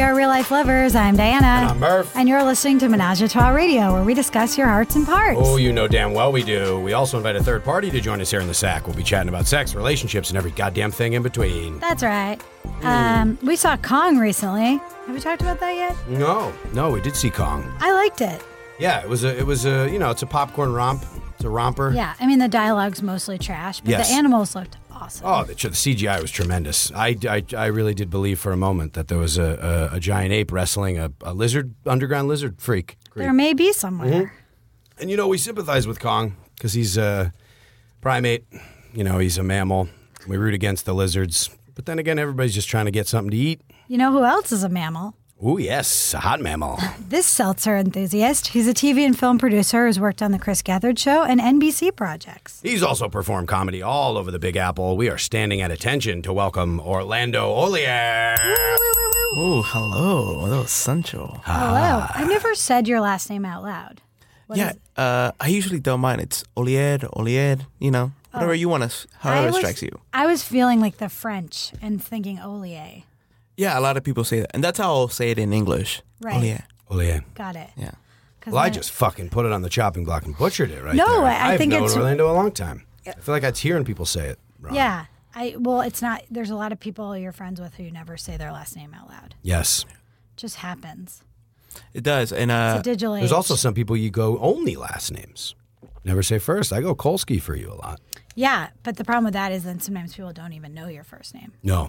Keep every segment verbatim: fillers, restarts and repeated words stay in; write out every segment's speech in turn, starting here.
are Real Life Lovers. I'm Diana. And I'm Murph. And you're listening to Menage a Trois Radio, where we discuss your hearts and parts. Oh, you know damn well we do. We also invite a third party to join us here in the sack. We'll be chatting about sex, relationships, and every goddamn thing in between. That's right. Um, we saw Kong recently. Have we talked about that yet? No, no, we did see Kong. I liked it. Yeah, it was a, it was a, you know, it's a popcorn romp. It's a romper. Yeah, I mean, the dialogue's mostly trash, but Yes. the animals looked awesome. Oh, the, the C G I was tremendous. I, I, I really did believe for a moment that there was a, a, a giant ape wrestling a, a lizard, underground lizard freak. There may be somewhere. Mm-hmm. And, you know, we sympathize with Kong because he's a primate. You know, he's a mammal. We root against the lizards. But then again, everybody's just trying to get something to eat. You know who else is a mammal? Ooh, yes, a hot mammal. This seltzer enthusiast. He's a T V and film producer who's worked on The Chris Gethard Show and N B C projects. He's also performed comedy all over the Big Apple. We are standing at attention to welcome Orlando Olier. Oh, hello. That was Sancho. Hello. I've never said your last name out loud. What yeah, is it? uh, I usually don't mind. It's Olier, Olier, you know, whatever you want to, I however it was- strikes you. I was feeling like the French and thinking Olier. Yeah, a lot of people say that. And that's how I'll say it in English. Right. Olier. Olier. Got it. Yeah. 'Cause Well, I my- just fucking put it on the chopping block and butchered it right No, there. I- I I've think known it's- Orlando a long time. I feel like it's hearing people say it wrong. Yeah. I well, it's not. There's a lot of people you're friends with who never say their last name out loud. Yes. Just happens. It does. And uh, It's a digital age. There's also some people you go only last names. Never say first. I go Kolsky for you a lot. Yeah, but the problem with that is then sometimes people don't even know your first name. No.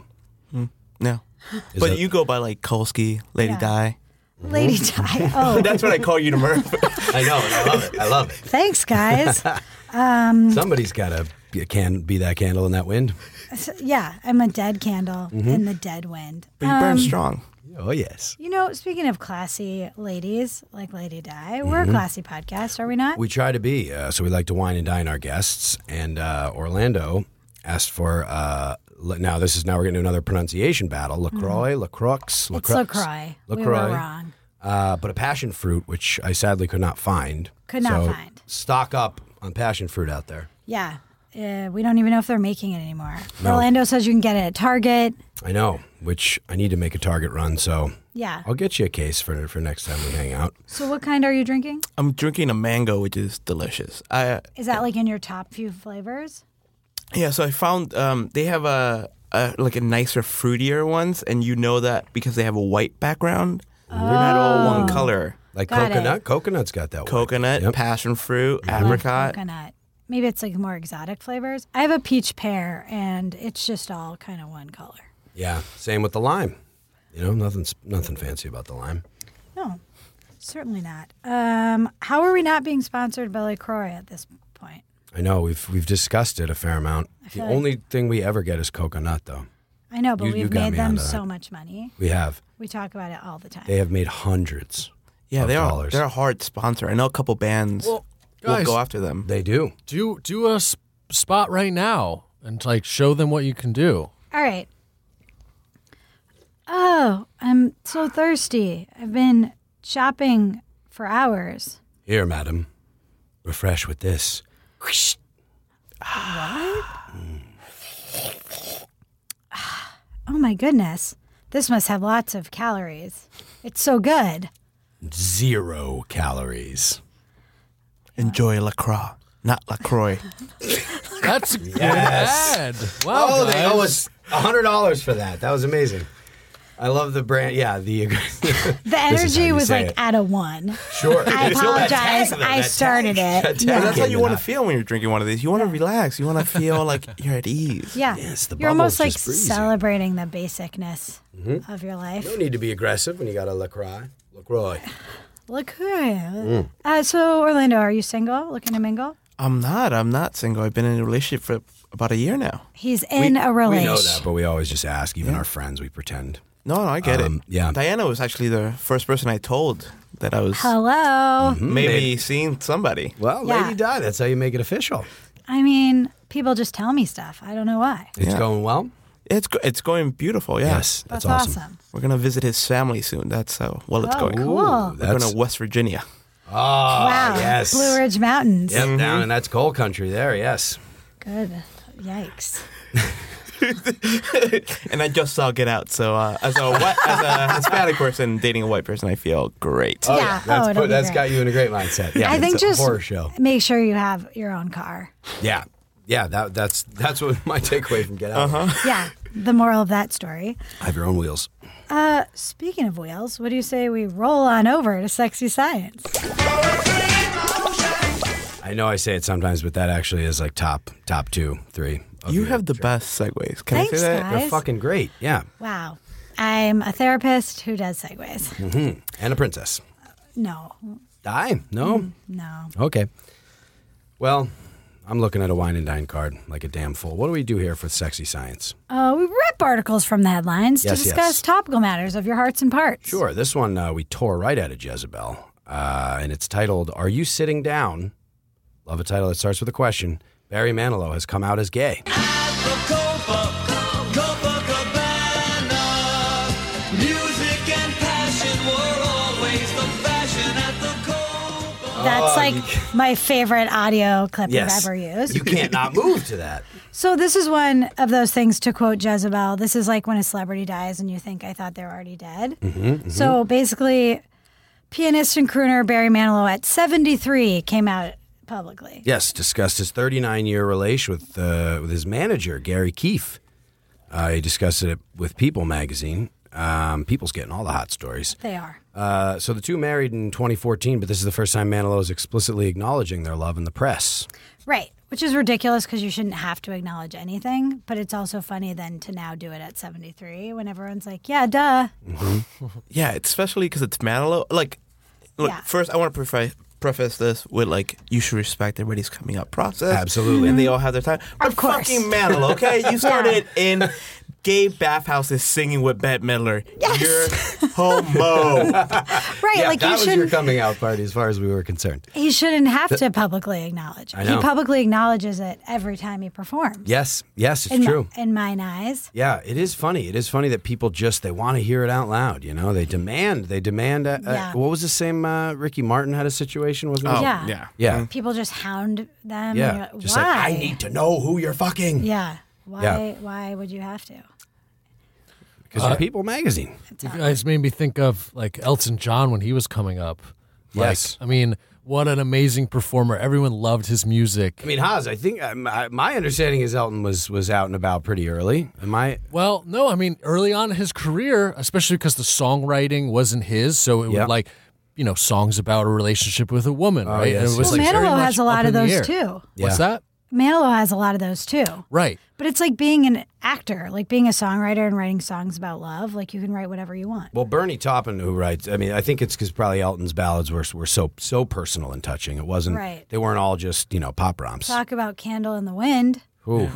no. Is but that- you go by like Kolsky, Lady Yeah. Di. Lady Di. Oh, That's what I call you to Murph. I know, and I love it. I love it. thanks, guys. Somebody's got to be, can be that candle in that wind. So, yeah, I'm a dead candle Mm-hmm. in the dead wind. But you burn strong. Oh, yes. You know, speaking of classy ladies like Lady Di, we're a classy podcast, are we not? Mm-hmm. We try to be. Uh, so we like to wine and dine our guests. And uh, Orlando asked for, uh, le- now this is, now we're getting to another pronunciation battle. LaCroix, LaCroix, It's LaCroix. LaCroix. We were LaCroix. wrong. Uh, but a passion fruit, which I sadly could not find. Could not So find. Stock up on passion fruit out there. Yeah. Uh, we don't even know if they're making it anymore. No. Orlando says you can get it at Target. I know, which I need to make a Target run, so Yeah. I'll get you a case for for next time we hang out. So what kind are you drinking? I'm drinking a mango, which is delicious. I Is that like in your top few flavors? Yeah, so I found um, they have a, a like a nicer, fruitier ones, and you know that because they have a white background. They're not all one color. Like Got coconut, it. coconut's got that one. Coconut, Yep. passion fruit, I love apricot. coconut. Maybe it's like more exotic flavors. I have a peach pear, and it's just all kind of one color. Yeah, same with the lime. You know, nothing's nothing fancy about the lime. No, certainly not. Um, how are we not being sponsored by LaCroix at this point? I know we've we've discussed it a fair amount. The feel like- only thing we ever get is coconut, though. I know, but You- you we've got made me them onto that. so much money. We have. We talk about it all the time. They have made hundreds. Yeah, of they are. dollars. They're a hard sponsor. I know a couple bands Well, will guys, go after them. They do. do do a s- spot right now and like show them what you can do. All right. Oh, I'm so thirsty. I've been shopping for hours. Here, madam. Refresh with this. Oh my goodness. This must have lots of calories. It's so good. Zero calories. Enjoy LaCroix, not LaCroix. That's a good Yes. ad. Wow, Oh, they guys. owe us one hundred dollars for that. That was amazing. I love the brand. Yeah, the The This is how energy you was say like it. at a one. Sure. I Feel that apologize. tag, though, I that started tag. it. That tag Yeah. That's how came you in want to hot. feel when you're drinking one of these. You want to relax. You want to feel like you're at ease. Yeah. Yes, the You're almost like bubble's just breezy. celebrating the basicness of your You life. don't need to be aggressive when you got a LaCroix. LaCroix. Look who I am. Uh, so, Orlando, are you single? Looking to mingle? I'm not. I'm not single. I've been in a relationship for about a year now. He's in we, a We relation. know that, but we always just ask. Even our friends, we pretend. No, no, I get Um, it. yeah. Diana was actually the first person I told that I was Hello. maybe Maybe. seeing somebody. Well, Yeah. Lady Di, that's how you make it official. I mean, people just tell me stuff. I don't know why. It's Yeah. going well? It's go- it's going beautiful. Yeah. Yes, that's, That's, awesome. awesome. We're gonna visit his family soon. That's how well it's Oh, going. cool. Ooh, We're that's, going to West Virginia. oh, Wow. yes. Blue Ridge Mountains. Yep, down in that's coal country there, yes. Good. Yikes. And I just saw Get Out, so uh, as a white, as a Hispanic person dating a white person, I feel great. Oh, Yeah. That's, Oh, it'll put, be that's great. got you in a great mindset. Yeah, I think it's a just horror show. make sure you have your own car. Yeah. Yeah, that, that's that's what my takeaway from Get Out. Uh-huh. Yeah, the moral of that story. Have your own wheels. Uh, speaking of wheels, what do you say we roll on over to Sexy Science? I know I say it sometimes, but that actually is like top top two, three. of You your- have the best segues. Can Thanks, I say that? guys. They're fucking great. Yeah. Wow. I'm a therapist who does segues. hmm And a princess. No, Die? No? no. Okay. Well, I'm looking at a wine and dine card like a damn fool. What do we do here for Sexy Science? Uh, we rip articles from the headlines Yes, to discuss yes. topical matters of your hearts and parts. Sure. This one uh, we tore right out of Jezebel. Uh, and it's titled, Are You Sitting Down? Love a title that starts with a question. Barry Manilow has come out as gay. That's like you my favorite audio clip Yes. I've ever used. You can't not move to that. So this is one of those things, to quote Jezebel, this is like when a celebrity dies and you think, I thought they were already dead. Mm-hmm, So basically, pianist and crooner Barry Manilow at seventy-three came out publicly. Yes, discussed his thirty-nine-year relation with uh, with his manager, Gary Keefe. Uh, he discussed it with People magazine. Um, People's getting all the hot stories. They are. Uh, so the two married in twenty fourteen, but this is the first time Manilow is explicitly acknowledging their love in the press. Right. Which is ridiculous because you shouldn't have to acknowledge anything. But it's also funny then to now do it at seventy-three when everyone's like, yeah, duh. Yeah, it's especially because it's Manilow. Like, look, Yeah. first I want to preface preface this with like, you should respect everybody's coming out process. Absolutely. and they all have their time. But Of course. fucking Manilow, okay? You started in gay bathhouses singing with Bette Midler. Yes. You're homo. Right. Yeah, like that you was your shouldn't coming out party as far as we were concerned. he shouldn't have to publicly acknowledge it. I He know. publicly acknowledges it every time he performs. Yes, yes, it's in true. My, in mine eyes. Yeah, it is funny. It is funny that people just they want to hear it out loud. You know, they demand. They demand. A, a- Yeah. What was the same? Uh, Ricky Martin had a situation, wasn't it? Oh, Yeah. yeah. Yeah. People just hound them. and Yeah. you're like, Just why? like I need to know who you're fucking. Yeah. Why? Yeah. Why would you have to? Because Uh, you're People magazine. You guys made me think of like Elton John when he was coming up. Like, Yes. I mean, what an amazing performer. Everyone loved his music. I mean, Haas. I think uh, my, my understanding is Elton was was out and about pretty early. Am I? Well, no, I mean, early on in his career, especially because the songwriting wasn't his, so it Yep. was like, you know, songs about a relationship with a woman, right? yes, and it was yes. like Well, very Manilow much has a lot up of in the those air. too. What's Yeah. that? Manilow has a lot of those too. Right. But it's like being an actor, like being a songwriter and writing songs about love. Like you can write whatever you want. Well, Bernie Taupin, who writes, I mean, I think it's because probably Elton's ballads were were so so personal and touching. It wasn't. Right. They weren't all just you know pop romps. Talk about Candle in the Wind. Ooh.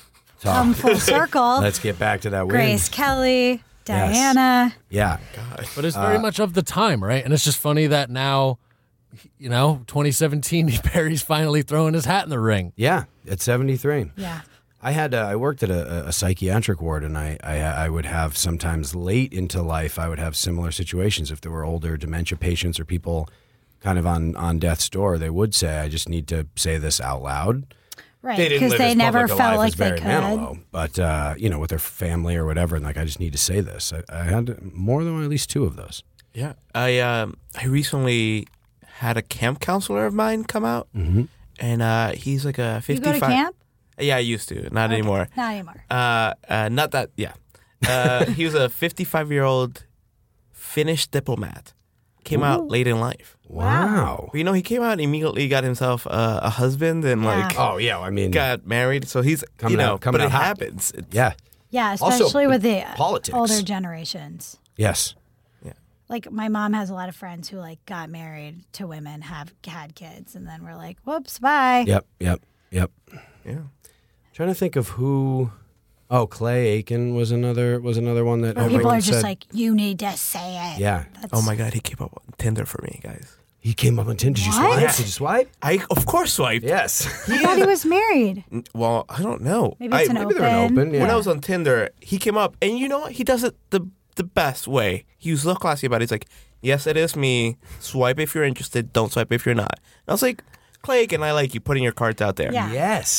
Come full circle. Let's get back to that win. Grace Kelly, Diana. Yeah. But it's Uh, very much of the time, right? And it's just funny that now, you know, twenty seventeen, Barry's finally throwing his hat in the ring. Yeah. At seventy-three. Yeah. I had uh, I worked at a, a psychiatric ward, and I, I I would have sometimes late into life I would have similar situations. If there were older dementia patients or people kind of on, on death's door, they would say, "I just need to say this out loud." Right. They didn't Because live they as never public a felt life like as they Barry could. Manilow, but uh, you know, with their family or whatever, and like I just need to say this. I, I had more than at least two of those. Yeah, I um I recently had a camp counselor of mine come out, Mm-hmm. and uh, he's like a You fifty-five. go to camp? Yeah, I used to, not anymore. Not anymore. Uh, uh, not that. Yeah, uh, he was a fifty-five-year-old Finnish diplomat. Came out late in life. Wow. But, you know, he came out and immediately got himself uh, a husband and Yeah. like Oh yeah. I mean, got married. So he's Coming you know, out- coming but out it hot. happens. It's- yeah. Yeah, Also, especially with the politics. older generations. Yes. Like my mom has a lot of friends who like got married to women, have had kids, and then we're like, whoops, bye. Yep. Yep. Yep. Yeah. Trying to think of who. Oh, Clay Aiken was another was another one that Where people everyone are just said- like, you need to say it. Yeah. That's, Oh my God, he came up on Tinder for me, guys. He came up on Tinder. Did you What? swipe? Did you swipe? I of course swiped. Yes. I thought he was married. Well, I don't know. Maybe it's I, an maybe open. they're an open, yeah. When I was on Tinder, he came up, and you know what? He does it the the best way. He was so classy about it. He's like, "Yes, it is me. Swipe if you're interested. Don't swipe if you're not." And I was like, "Clay, and I like you putting your cards out there." Yeah. Yes.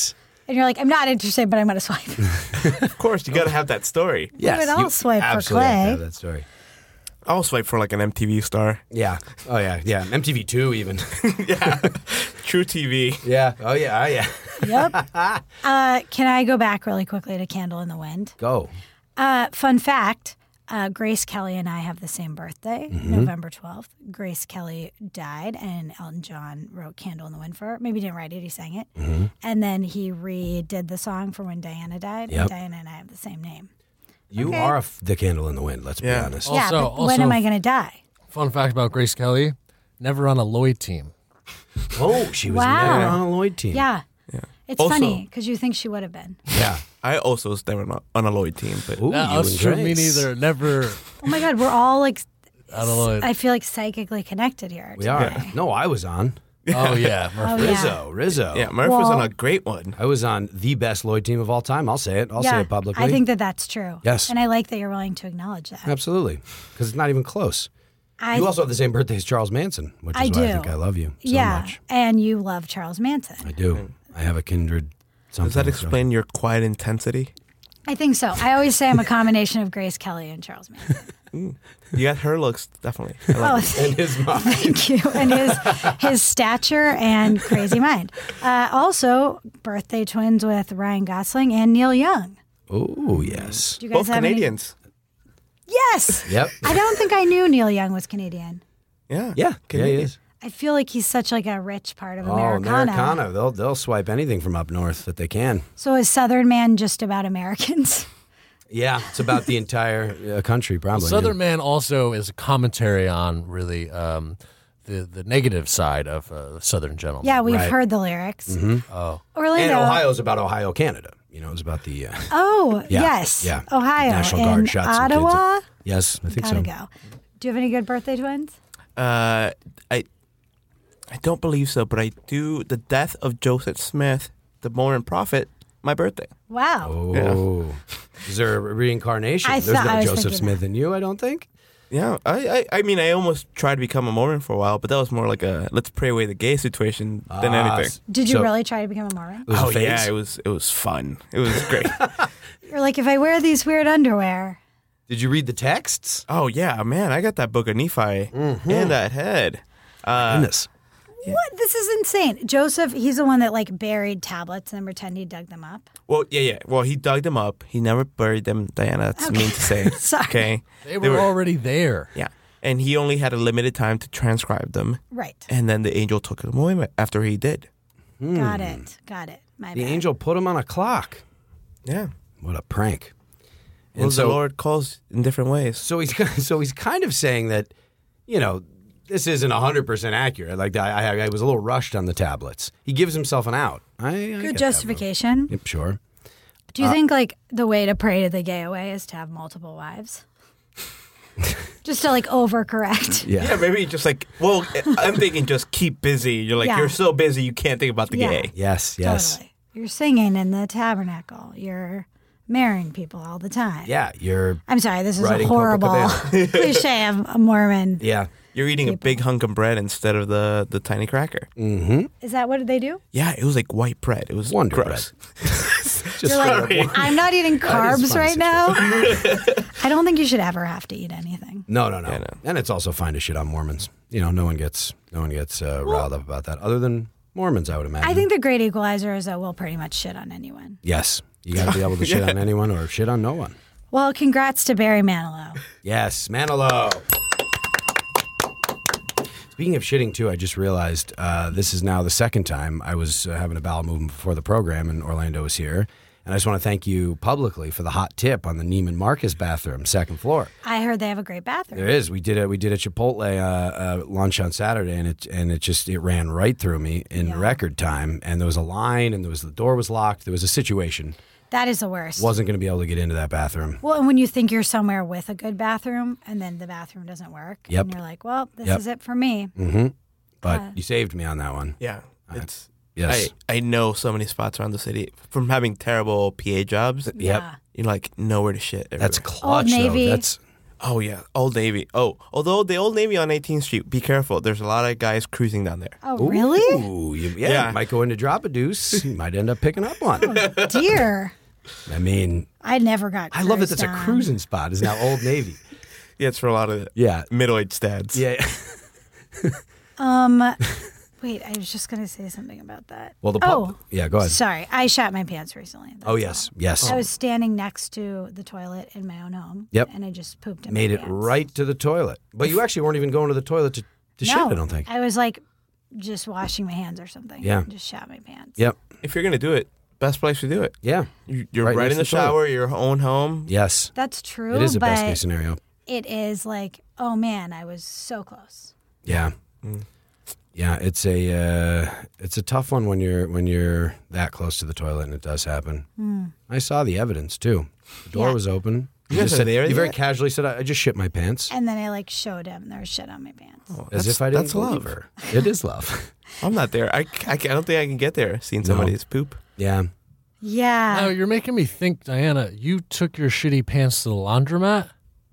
And you're like, I'm not interested, but I'm going to swipe. Of course, you got to have that story. Yes, would all you swipe for absolutely have to Clay. have that story. I'll swipe for like an M T V star. Yeah. Oh yeah. Yeah. M T V two even. Yeah. True T V. Yeah. Oh yeah. Oh yeah. Yep. Uh, can I go back really quickly to Candle in the Wind? Go. Uh, fun fact, uh, Grace Kelly and I have the same birthday, November twelfth. Grace Kelly died, and Elton John wrote Candle in the Wind for her. Maybe he didn't write it, he sang it. Mm-hmm. And then he redid the song for when Diana died, Yep. and Diana and I have the same name. You Okay. are a f- the candle in the wind. Let's Yeah. be honest. yeah, Also- but when also- am I going to die? Fun fact about Grace Kelly: never on a Lloyd team. Oh, she was Wow. never on a Lloyd team. Yeah. Yeah. It's Also- funny because you think she would have been. Yeah. I also was never on- on a Lloyd team, but Ooh, Nah, you that's and true. Me Grace. neither. Never Oh my God, we're all like, on a Lloyd. I feel like psychically connected here. We are. today. No, I was on Oh yeah, Oh, Murphy. yeah. Rizzo. Rizzo. yeah, Murph was Well- on a great one. I was on the best Lloyd team of all time. I'll say it. I'll say Yeah, it publicly. I think that that's true. Yes. And I like that you're willing to acknowledge that. Absolutely, because it's not even close. I, You also have the same birthday as Charles Manson, which is I why do. I think I love you so yeah, much. and you love Charles Manson. I do. I have a kindred. Something Does that with Charles- explain your quiet intensity? I think so. I always say I'm a combination of Grace Kelly and Charles Manson. You got her looks, definitely. I like Oh, it. And his mom. thank you. And his his stature and crazy mind. Uh, also, birthday twins with Ryan Gosling and Neil Young. Oh yes. Do you guys Both have any- Canadians. Yes. Yep. I don't think I knew Neil Young was Canadian. Yeah. Yeah. Yeah, he Canadian. is. I feel like he's such like a rich part of Oh, Americana. Americana. They'll they'll swipe anything from up north that they can. So is Southern Man just about Americans? Yeah, it's about the entire uh, country, probably. Southern Man also is a commentary on really um, the the negative side of uh, Southern Gentleman. Yeah, we've Right. heard the lyrics. Oh, Orlando. And Ohio's about Ohio, Canada. You know, it's about the. Uh, Oh, Yeah, yes. yeah. Ohio. National Guard and shot some kids at- Ottawa. yes, I think Gotta so. go. Do you have any good birthday twins? Uh, I I don't believe so, but I do. The death of Joseph Smith, the Mormon prophet, my birthday. Wow. Oh, is there a reincarnation? I There's thought- no I was Joseph thinking Smith in you, I don't think. Yeah, I, I I mean, I almost tried to become a Mormon for a while, but that was more like a let's pray away the gay situation than Ah, anything. s- Did you so- really try to become a Mormon? It was a Oh phase? yeah, it was it was fun. It was great. You're like, if I wear these weird underwear. Did you read the texts? Oh yeah, man, I got that book of Nephi Mm-hmm. and that head. Uh, Goodness. What? This is insane. Joseph, he's the one that like buried tablets and pretended he dug them up. well, yeah, yeah. Well, he dug them up. He never buried them, Diana. That's mean to say. Sorry. Okay. they were, already there. Yeah, and he only had a limited time to transcribe them, Right. and then the angel took them away after he did. Got it. Got it. My The bad. angel put him on a clock. Yeah. What a prank. Well, And the so, Lord calls in different ways. so he's so he's kind of saying that, you know, this isn't one hundred percent accurate. Like, I, I, I was a little rushed on the tablets. He gives himself an out. I, I get that, Good bro. justification. Yep, sure. Do you think like the way to pray to the gay away is to have multiple wives? Just to like overcorrect. Yeah. Yeah, maybe just like, well, I'm thinking just keep busy. You're like, Yeah. you're so busy, you can't think about the Yeah. gay. Yes, yes. Totally. You're singing in the tabernacle. You're marrying people all the time. Yeah, you're. I'm sorry, this is Riding a horrible Copacabana. cliche of a Mormon. Yeah. You're eating a big hunk of bread instead of the, the tiny cracker. Mm-hmm. Is that what they do? Yeah, it was like white bread. It was Wonder gross. Just You're like, I'm not eating That is carbs fun right now. I don't think you should ever have to eat anything. No, no, no. Yeah, no. And it's also fine to shit on Mormons. You know, no one gets no one gets uh, riled up about that, other than Mormons, I would imagine. I think the great equalizer is that we'll pretty much shit on anyone. Yes, you got to be able to shit on anyone or shit on no one. Well, congrats to Barry Manilow. Yes, Manilow. Speaking of shitting too, I just realized uh, this is now the second time I was uh, having a bowel movement before the program, and Orlando was here. And I just want to thank you publicly for the hot tip on the Neiman Marcus bathroom, second floor. I heard they have a great bathroom. There is. We did it. We did a Chipotle uh, uh, lunch on Saturday, and it and it just it ran right through me in Yeah. record time. And there was a line, and there was the door was locked. There was a situation. That is the worst. Wasn't going to be able to get into that bathroom. Well, and when you think you're somewhere with a good bathroom and then the bathroom doesn't work, Yep. and you're like, well, this Yep. is it for me. Mm-hmm. But Uh, you saved me on that one. Yeah, it's. Yes. I, I know so many spots around the city from having terrible P A jobs. Yep. Yeah. You like nowhere to shit. That's everywhere. clutch. Old Navy. Though. That's Oh yeah, Old Navy. Oh, although the Old Navy on eighteenth Street, be careful. There's a lot of guys cruising down there. Oh, really? Ooh, you, yeah, Yeah. you might go in to drop a deuce. You might end up picking up one. Dear. I mean, I never got I love that cruised that's a on. cruising spot. Is now Old Navy. Yeah, it's for a lot of Yeah. middle-aged dads. Yeah. Um, wait, I was just going to say something about that. Well, the oh, pub. Yeah, go ahead. sorry. I shot my pants recently. That's Oh yes, yes. all. I was standing next to the toilet in my own home. Yep. And I just pooped in Made my it pants. right to the toilet. But you actually weren't even going to the toilet to, to shit, No, I don't think. I was like just washing my hands or something. Yeah. and just shot my pants. Yep. If you're gonna do it, best place to do it. Yeah. You- You're Right right, in the next to the toilet. shower, your own home. Yes. That's true. It is a but best case scenario. it is like, oh man, I was so close. Yeah. Yeah, it's a uh, it's a tough one when you're when you're that close to the toilet and it does happen. I saw the evidence too. The door Yeah. was open. You guys just are said, there you very yet? casually said, "I I just shit my pants," And then I like showed him there was shit on my pants. Oh, as that's- if I didn't that's believe love. her. It is love. I'm not there. I, I, I don't think I can get there seeing somebody's poop. Yeah. Yeah. Now you're making me think, Diana. You took your shitty pants to the laundromat.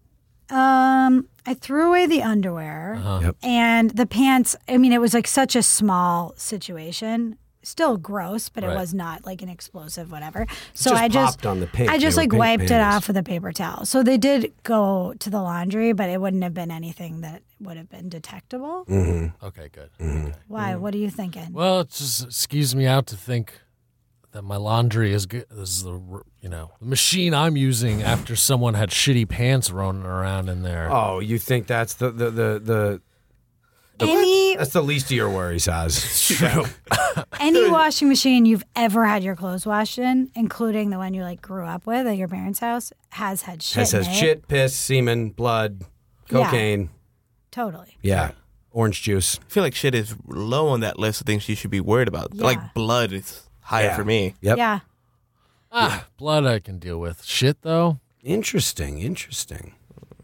Um, I threw away the underwear Yep. and the pants. I mean, it was like such a small situation. Still gross, but Right. it was not like an explosive whatever. So just I just popped on the pink. I just They were like pink wiped it panties. off with a paper towel. So they did go to the laundry, but it wouldn't have been anything that would have been detectable. Mm-hmm. Okay, good. Why? What are you thinking? Well, it just skews me out to think that my laundry is good. This is the you know the machine I'm using after someone had shitty pants running around in there. Oh, you think that's the the the, the Any that's the least of your worries, Oz. True. any washing machine you've ever had your clothes washed in, including the one you like grew up with at your parents' house, has had shit. It says in it. shit, piss, semen, blood, Yeah. cocaine. Totally. Yeah. Orange juice. I feel like shit is low on that list of things you should be worried about. Yeah. Like blood is higher Yeah. for me. Yep. Yeah. Ah, blood I can deal with. Shit though. Interesting. Interesting.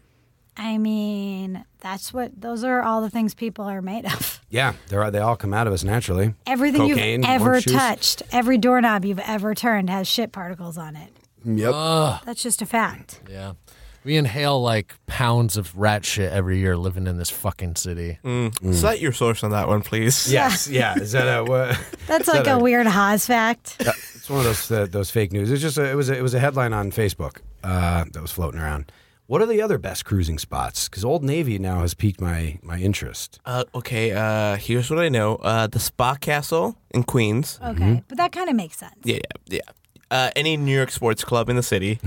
I mean, that's what, those are all the things people are made of. Yeah, they're they all come out of us naturally. Everything Cocaine, you've ever orange juice. touched, every doorknob you've ever turned has shit particles on it. Yep. Ugh. That's just a fact. Yeah. We inhale like pounds of rat shit every year living in this fucking city. Mm. Cite your source on that one, please. Yes. Yeah. Is that a what? That's Is like that a weird Haas fact. It's one of those uh, those fake news. It's just a, it was a, it was a headline on Facebook uh, that was floating around. What are the other best cruising spots? Because Old Navy now has piqued my my interest. Uh, okay, uh, here's what I know. Uh, the Spa Castle in Queens. Okay. But that kind of makes sense. Yeah, yeah, yeah. Uh, any New York sports club in the city.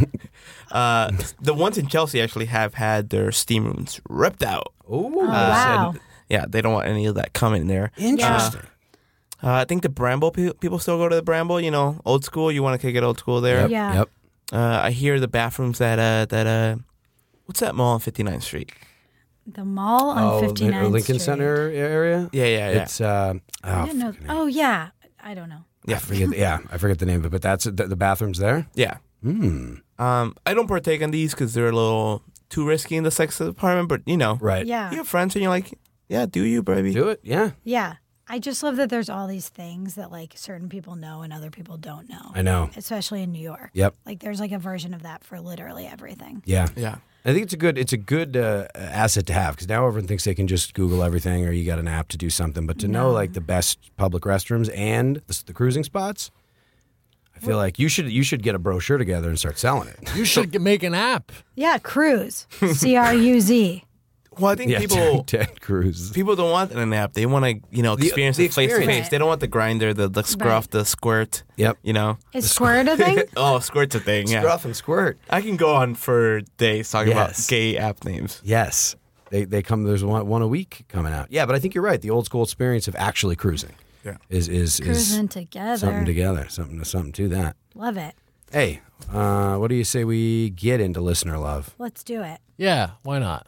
uh, the ones in Chelsea actually have had their steam rooms ripped out. Oh, Oh, wow. and, yeah, they don't want any of that coming in there. interesting. Uh, I think the Bramble, pe- people still go to the Bramble, you know, old school. You want to kick it old school there. Yep. Yeah. Yep. Uh, I hear the bathrooms at, uh, that, uh, what's that mall on fifty-ninth Street? The mall on Oh, fifty-ninth Lincoln Street. Center area. Yeah, yeah, yeah. It's uh, oh, I didn't know. fucking- Oh, yeah. I don't know. I forget. Yeah, I forget the name of it, but that's the, the bathrooms there. yeah. Hmm. Um, I don't partake in these because they're a little too risky in the sex department, but, you know, Right. Yeah. you have friends and you're like, yeah, do you, baby? Do it. Yeah. Yeah. I just love that there's all these things that like certain people know and other people don't know. I know. Especially in New York. Yep. Like there's like a version of that for literally everything. Yeah. Yeah. I think it's a good it's a good uh, asset to have because now everyone thinks they can just Google everything or you got an app to do something. But to know like the best public restrooms and the, the cruising spots, I feel like you should you should get a brochure together and start selling it. You should get- make an app. Yeah, Cruise. C R U Z. Well, I think Yeah, people Ted Cruz. people don't want an app. They want to, you know, The- experience the it face to experience. face. They don't want the grinder, the, the scruff, Right. the squirt. Yep. You know. Is squirt a thing? Oh, squirt's a thing. Yeah. Scruff and squirt. I can go on for days talking Yes. about gay app names. Yes. They they come. There's one one a week coming out. Yeah, but I think you're right. The old school experience of actually cruising. Yeah. Is is is Cruising together. something together. Something something to that. Love it. Hey, uh, what do you say we get into listener love? Let's do it. Yeah, why not?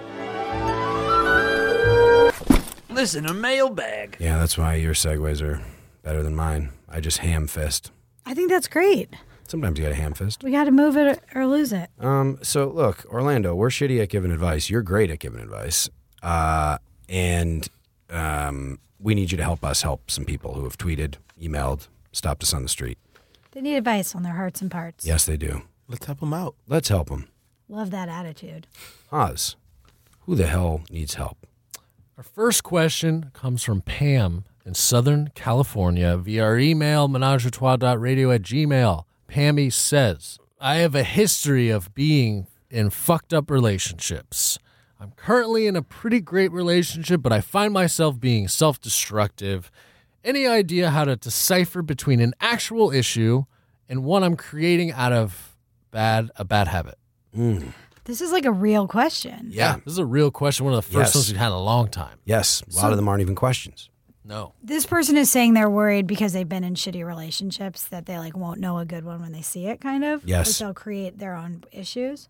Listen, a mailbag. Yeah, that's why your segues are better than mine. I just ham fist. I think that's great. Sometimes you got a ham fist. We got to move it or lose it. Um, so look, Orlando, we're shitty at giving advice. You're great at giving advice, uh, and um, we need you to help us help some people who have tweeted, emailed, stopped us on the street. They need advice on their hearts and parts. Yes, they do. Let's help them out. Let's help them. Love that attitude. Oz, who the hell needs help? Our first question comes from Pam in Southern California via our email, menageatrois.radio at gmail. Pammy says, I have a history of being in fucked up relationships. I'm currently in a pretty great relationship, but I find myself being self-destructive. Any idea how to decipher between an actual issue and one I'm creating out of bad a bad habit? Mm. This is like a real question. Yeah. This is a real question. One of the first Yes. ones we've had in a long time. Yes. A lot So- of them aren't even questions. No. This person is saying they're worried because they've been in shitty relationships that they like won't know a good one when they see it, kind of. Yes. Like they'll create their own issues.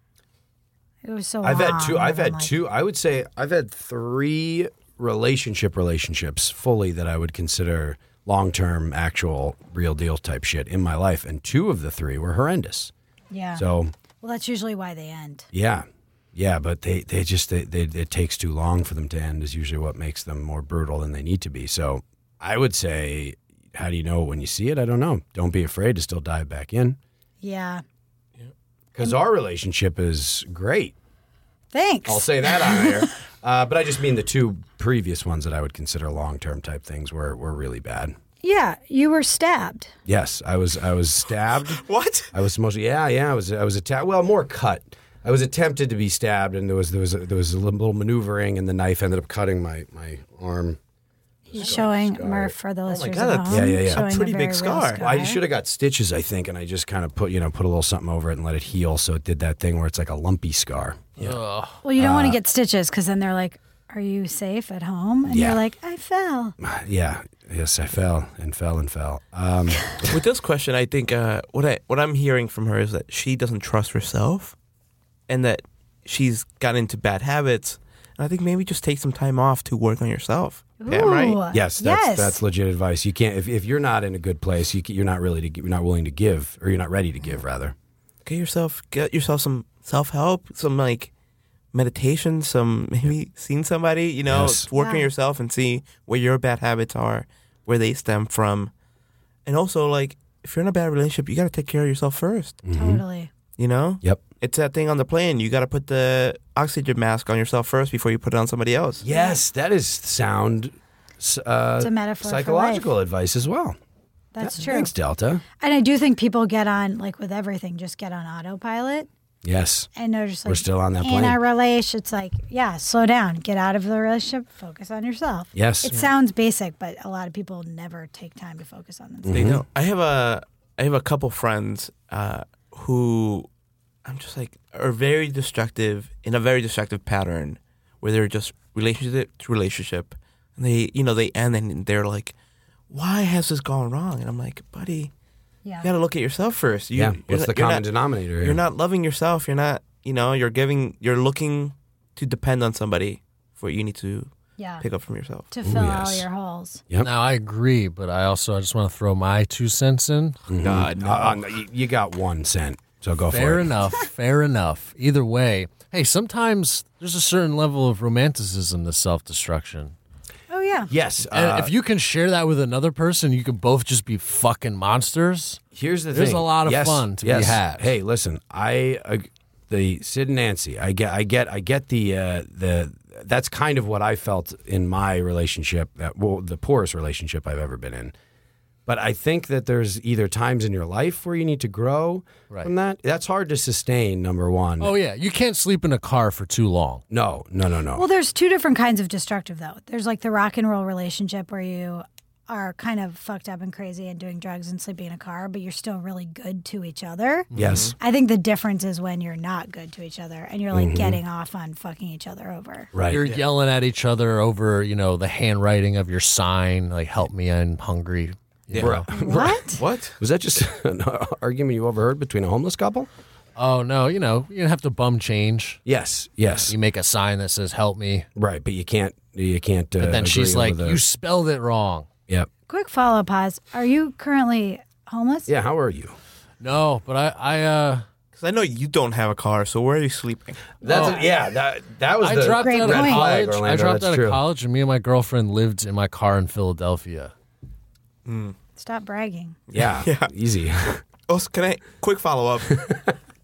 It was so I've had long, two. I've and I'm had like, two. I would say I've had three relationship relationships fully that I would consider long-term, actual, real deal type shit in my life, and two of the three were horrendous. Yeah. So Well, that's usually why they end. yeah, yeah, but they they just they, they it takes too long for them to end is usually what makes them more brutal than they need to be. So I would say, how do you know when you see it? I don't know. Don't be afraid to still dive back in Yeah. because our relationship is great. Thanks. I'll say that on air. Uh, but I just mean the two previous ones that I would consider long-term type things were, were really bad. Yeah, you were stabbed. Yes, I was I was stabbed. What? I was mostly yeah yeah I was I was attacked. Well, more cut. I was attempted to be stabbed, and there was there was a, there was a little maneuvering, and the knife ended up cutting my, my arm. He's showing scar. Murph for the listeners God, at that's- home. Yeah, yeah, yeah. showing A pretty very big real scar. I should have got stitches, I think, and I just kind of put you know put a little something over it and let it heal. So it did that thing where it's like a lumpy scar. Ugh. Well, you don't Uh, want to get stitches because then they're like, "Are you safe at home?" And Yeah. you're like, "I fell." Yeah. Yes, I fell and fell and fell. Um, With this question, I think uh, what I what I'm hearing from her is that she doesn't trust herself, and that she's gotten into bad habits. And I think maybe just take some time off to work on yourself. Yeah, right. Ooh, Yes, that's yes. that's legit advice. You can't if, if you're not in a good place, you, you're not really to, you're not willing to give, or you're not ready to give, rather. Get yourself get yourself some self help, some like meditation, some maybe seeing somebody, you know, Yes. work on Yeah. yourself and see where your bad habits are, where they stem from, and also like if you're in a bad relationship, you got to take care of yourself first. Totally. You know, Yep. it's that thing on the plane. You got to put the oxygen mask on yourself first before you put it on somebody else. Yes, that is sound. Uh, It's a metaphor for psychological advice as well. That's Th- true. Thanks, Delta. And I do think people get on, like with everything, just get on autopilot. Yes. And they're just like, We're still on that in plane. a relationship, it's like, yeah, slow down, get out of the relationship, focus on yourself. Yes. It sounds basic, but a lot of people never take time to focus on themselves. They don't. I have a I have a couple friends uh, who I'm just like are very destructive in a very destructive pattern where they're just relationship to relationship, and they you know they end and they're like, why has this gone wrong? And I'm like, buddy, Yeah. you got to look at yourself first. You, yeah. you're What's not- the you're common not- denominator here? You're not loving yourself. You're not. You know, you're giving. You're looking to depend on somebody for what you need to Yeah. pick up from yourself. To fill all yes. your holes. Yep. Now, I agree, but I also I just want to throw my two cents in. God, no. Uh, uh, you- you got one cent, so go Fair for it. enough. Fair enough. Either way, hey, sometimes there's a certain level of romanticism to self-destruction. Oh, yeah. Yes. And Uh, if you can share that with another person, you could both just be fucking monsters. Here's the There's thing. a lot of Yes, fun to be yes. had. Hey, listen, I uh, the Sid and Nancy. I get, I get, I get the uh, the. That's kind of what I felt in my relationship. That, well, the poorest relationship I've ever been in. But I think that there's either times in your life where you need to grow Right. from that. That's hard to sustain. Number one. Oh, yeah. You can't sleep in a car for too long. No, no, no, no. Well, there's two different kinds of destructive, though. There's like the rock and roll relationship where you are kind of fucked up and crazy and doing drugs and sleeping in a car, but you're still really good to each other. yes. I think the difference is when you're not good to each other and you're like getting off on fucking each other over. Right. You're yelling at each other over, you know, the handwriting of your sign, like, help me, I'm hungry. You know? What? What? Was that just an argument you overheard between a homeless couple? Oh, no, you know, you have to bum change. Yes. Yes. You make a sign that says, help me. Right. But you can't. You can't. Uh, But then agree she's like, over the- you spelled it wrong. Yep. Quick follow up pause. Are you currently homeless? Yeah. How are you? No, but I, I, uh, Because I know you don't have a car, so where are you sleeping? That's yeah. That that was I the dropped Great out of point. college. Flag, I Orlando, dropped that's out true. of college, and me and my girlfriend lived in my car in Philadelphia. Stop bragging. Yeah. Yeah. Easy. Also, can I quick follow up?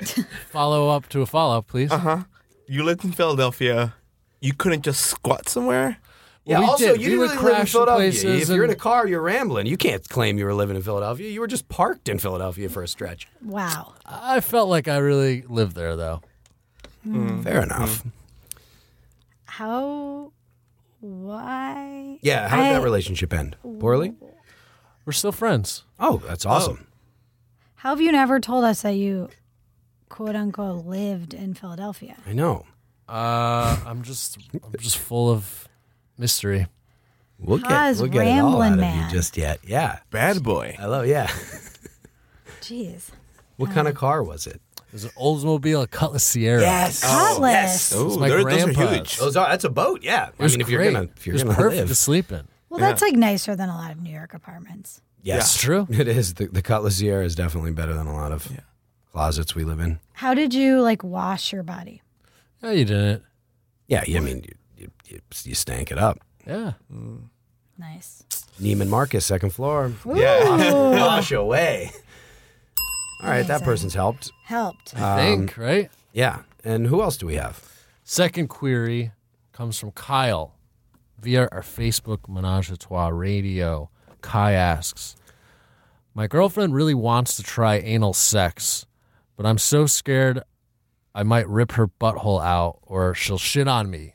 Follow up to a follow up, please. Uh huh. You lived in Philadelphia. You couldn't just squat somewhere. Yeah, Well, we also, did. you We didn't would really live in crash in Philadelphia. places If you're in a and- car, you're rambling. You can't claim you were living in Philadelphia. You were just parked in Philadelphia for a stretch. Wow. I felt like I really lived there, though. Fair enough. How? Why? Yeah, how did I- that relationship end? Poorly? We're still friends. Oh, that's awesome. How have you never told us that you, quote unquote, lived in Philadelphia? I know. Uh, I'm just, I'm just full of mystery. We'll get, Pause, we'll get it all out ramblin' of man. you just yet. Yeah. Bad boy. Hello, yeah. Jeez. What kind of car was it? It was an Oldsmobile, a Cutlass Sierra. Cutlass. Ooh, my those, those are grandpa's. huge. Those are, that's a boat, yeah. It was I mean, if great. you're gonna if you're it was gonna perfect live. to sleep in. Well, that's like nicer than a lot of New York apartments. Yes. It's true. It is. The, the Cutlass Sierra is definitely better than a lot of closets we live in. How did you like wash your body? Yeah, you didn't. Yeah, I mean, you, you, you, you stank it up. Yeah. Nice. Neiman Marcus, second floor. Yeah. Wash away. All right, that Amazing. person's helped. Helped. Uh, I think, right? Yeah. And who else do we have? Second query comes from Kyle via our Facebook Menage a Trois radio. Kai asks, my girlfriend really wants to try anal sex, but I'm so scared I might rip her butthole out or she'll shit on me.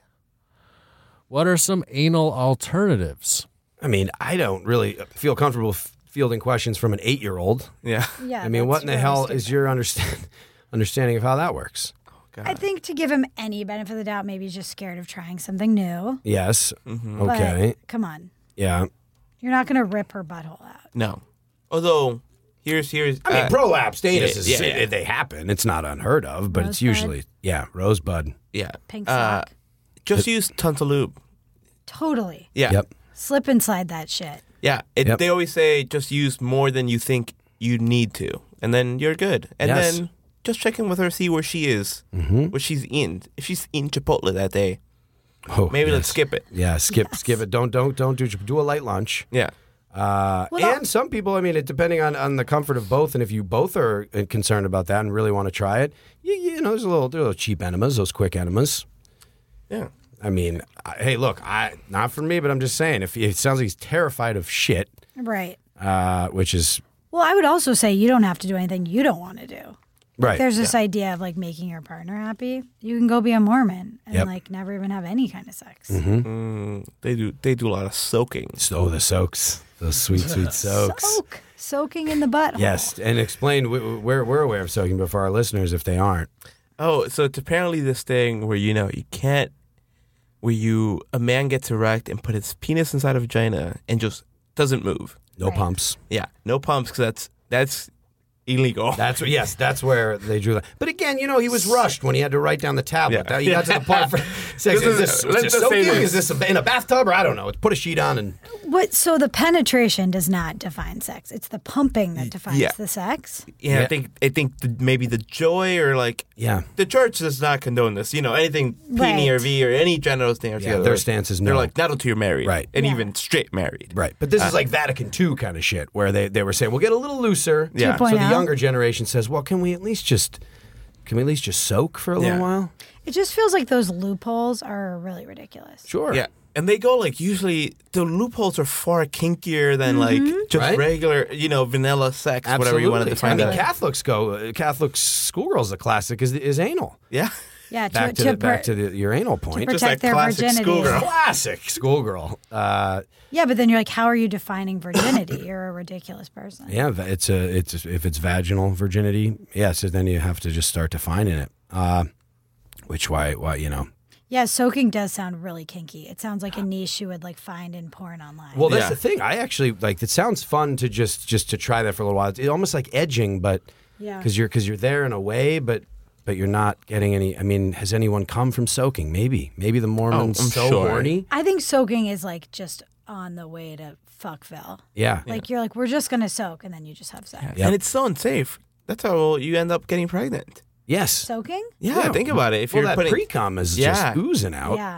What are some anal alternatives? I mean, I don't really feel comfortable f- fielding questions from an eight-year-old. Yeah. Yeah. I mean, that's what in the really hell stupid. is your understand understanding of how that works? I think to give him any benefit of the doubt, maybe he's just scared of trying something new. Yes. Mm-hmm. But Okay. come on. Yeah. You're not going to rip her butthole out. No. Although, here's here's. I mean, uh, prolapse status yeah, is yeah, yeah. they happen. It's not unheard of, but it's Rosebud. usually yeah, rosebud. yeah. Pink Uh, sock. just use tons of lube. Totally. Yeah. Yep. Slip and slide that shit. Yeah. It, Yep. They always say just use more than you think you need to, and then you're good. And Yes. then just check in with her, see where she is, mm-hmm. what she's in. If she's in Chipotle that day, Oh, maybe let's yes. skip it. Yeah, skip Yes. skip it. Don't don't don't do do a light lunch. Yeah. Uh, Well, and some people, I mean, it depending on, on the comfort of both, and if you both are uh, concerned about that and really want to try it, you, you know, there's a little, there's a little cheap enemas, those quick enemas. Yeah. I mean, I, hey, look, I not for me, but I'm just saying, if it sounds like he's terrified of shit, Right. uh, which is Well, I would also say you don't have to do anything you don't want to do. right. There's this idea of like making your partner happy. You can go be a Mormon and Yep. like never even have any kind of sex. Mm, they do. They do a lot of soaking. So the soaks, those sweet, sweet soaks. Soak. Soaking in the butthole. Yes, and explain. w- We're we're aware of soaking, but for our listeners, if they aren't, Oh, so it's apparently this thing where you know you can't, where you a man gets erect and put his penis inside a vagina and just doesn't move. no Right. pumps. Yeah, no pumps because that's that's illegal. That's what, yes, that's where they drew that. But again, you know, he was rushed when he had to write down the tablet. Yeah. That- He got to the part for sex. This Is is- this, let's is this just say soaking? this. Is this in a bathtub or I don't know? Put a sheet on and What? So the penetration does not define sex. It's the pumping that defines yeah. the sex. yeah, Yeah. I think I think the, maybe the joy or like yeah, the church does not condone this. You know, anything P Right. or V or any genitals thing. Yeah, their stance is no. They're like not until you're married, Right. And Yeah. even straight married, right. But this Uh, is like Vatican two kind of shit, where they, they were saying we'll get a little looser. Yeah. So the 2.0. younger generation says, well, can we at least just can we at least just soak for a Yeah. little while? It just feels like those loopholes are really ridiculous. Sure. Yeah. And they go like usually the loopholes are far kinkier than like just Right. regular, you know, vanilla sex, Absolutely. whatever you want to define I mean, that. Catholics go. uh, Catholic schoolgirls, the classic is is anal. Yeah. Yeah. To, Back to, to the, back pr- to the, your anal point. protect Just like their classic virginity. schoolgirl. Classic schoolgirl. Uh, Yeah, but then you're like, how are you defining virginity? You're a ridiculous person. yeah, va- it's a it's if it's vaginal virginity, yeah. So then you have to just start defining it. Uh, which why why you know. Yeah, soaking does sound really kinky. It sounds like a niche you would like find in porn online. Well, that's Yeah. the thing. I actually like. It sounds fun to just just to try that for a little while. It's almost like edging, but yeah. because you're because you're there in a way, but but you're not getting any. I mean, has anyone come from soaking? Maybe maybe the Mormons Oh, I'm so sure. horny. I think soaking is like just on the way to fuckville. Yeah. Like you're like, we're just gonna soak, and then you just have sex. Yep. And it's so unsafe. That's how you end up getting pregnant. Yes. Soaking? Yeah, Yeah. think about it. If well, you're that putting pre-cum is Yeah. just oozing out. Yeah.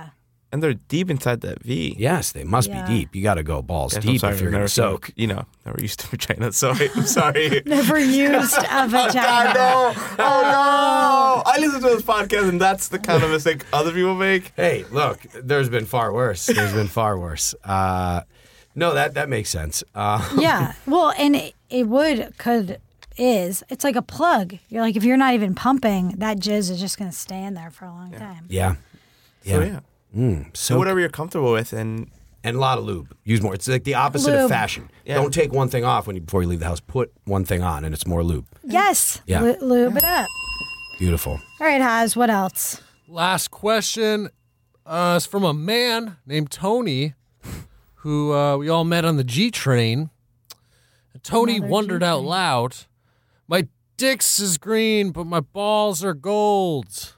And they're deep inside that V. Yes, they must Yeah. be deep. You got to go balls Yes, I'm deep sorry, if you're I've going never to soak. seen- You know, never used to vagina, so I- I'm sorry. Never used a vagina. no. Oh, no. I listen to this podcast, and that's the kind of mistake other people make. Hey, look, there's been far worse. There's been far worse. Uh, no, that that makes sense. Uh, Yeah. Well, and it, it would, could, is. It's like a plug. You're like, if you're not even pumping, that jizz is just going to stay in there for a long time. yeah, So, yeah. yeah. Mm, So so whatever you're comfortable with, and and a lot of lube. Use more. It's like the opposite of Lube. fashion. Yeah. Don't take one thing off when you before you leave the house. Put one thing on, and it's more lube. Yes. Yeah. Lu- lube it up. Beautiful. All right, Haz, what else? Last question uh, is from a man named Tony, who uh, we all met on the G train. And Tony Another wondered out G-train. loud, "My dick's is green, but my balls are gold."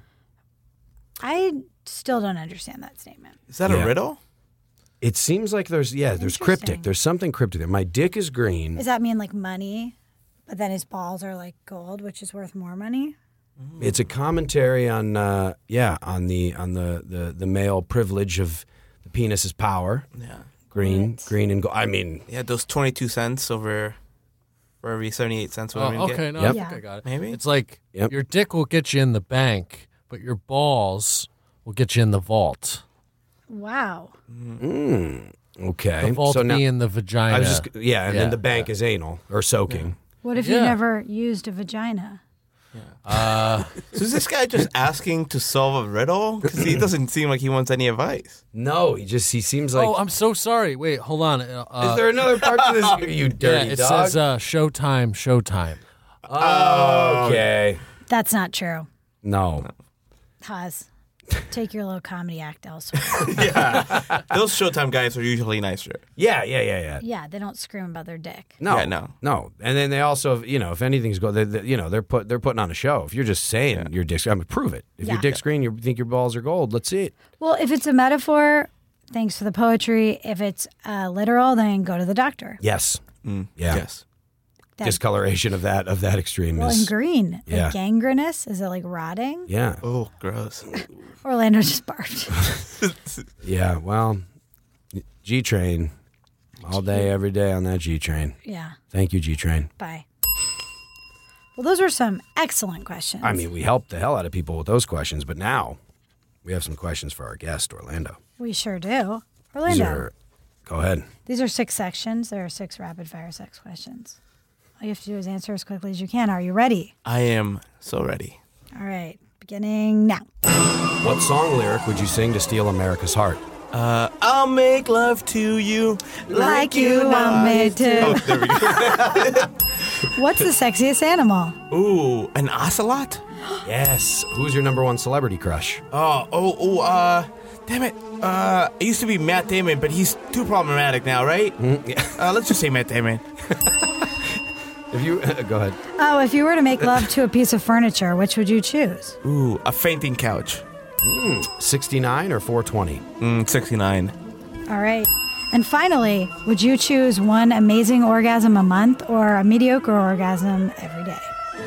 I still don't understand that statement. is that Yeah. a riddle? It seems like there's yeah, there's Interesting. cryptic. There's something cryptic there. My dick is green. Does that mean like money, but then his balls are like gold, which is worth more money? It's a commentary on uh, yeah on the on the, the the male privilege of the penis's power. Yeah. Green, Right. green and gold. I mean, Yeah, those twenty-two cents over for every seventy-eight cents. Oh, Whatever you okay, get. no, Yep. I think Yeah. I got it. Maybe. It's like Yep. your dick will get you in the bank, but your balls will get you in the vault. Wow. okay. The vault so now being the vagina. I was just yeah, and Yeah. then the bank is anal or soaking. What if you Yeah. never used a vagina? uh, So is this guy just asking to solve a riddle? Because he doesn't seem like he wants any advice. No, he just he seems like. oh, I'm so sorry. Wait, hold on. Uh, is there another part to this? You yeah, dirty it dog. says uh, Showtime, Showtime. oh, okay. That's not true. No. Haz, take your little comedy act elsewhere. Those Showtime guys are usually nicer. Yeah, yeah, yeah, yeah. Yeah, they don't scream about their dick. No, Yeah, no. no. And then they also, you know, if anything's go, they, they, you know, they're put they're putting on a show. If you're just saying your dick's, I mean, prove it. If your Yeah. dick's green, you think your balls are gold. Let's see it. Well, if it's a metaphor, thanks for the poetry. If it's uh, literal, then go to the doctor. Yes. Mm, Yeah. Yes. That- Discoloration of that of that extreme well, is. and green, Yeah. like gangrenous. Is it like rotting? Yeah. Oh, gross. Orlando just barfed. Yeah. Well, G Train, all day, every day on that G Train. Yeah. Thank you, G Train. Bye. Well, those were some excellent questions. I mean, we helped the hell out of people with those questions, but now we have some questions for our guest, Orlando. we sure do. These Orlando. are, go ahead. These are six sections. There are six rapid fire sex questions. All you have to do is answer as quickly as you can. Are you ready? I am so ready. All right. Beginning now. What song lyric would you sing to steal America's heart? Uh, I'll make love to you Like you want me to. Oh, there we go. What's the sexiest animal? Ooh, an ocelot? Yes. Who's your number one celebrity crush? Oh, oh, oh, uh, damn it. Uh, it used to be Matt Damon, but he's too problematic now, right? Uh, let's just say Matt Damon. If you go ahead. Oh, if you were to make love to a piece of furniture, which would you choose? Ooh, a fainting couch. sixty-nine or four twenty? Mm, sixty-nine. All right. And finally, would you choose one amazing orgasm a month or a mediocre orgasm every day?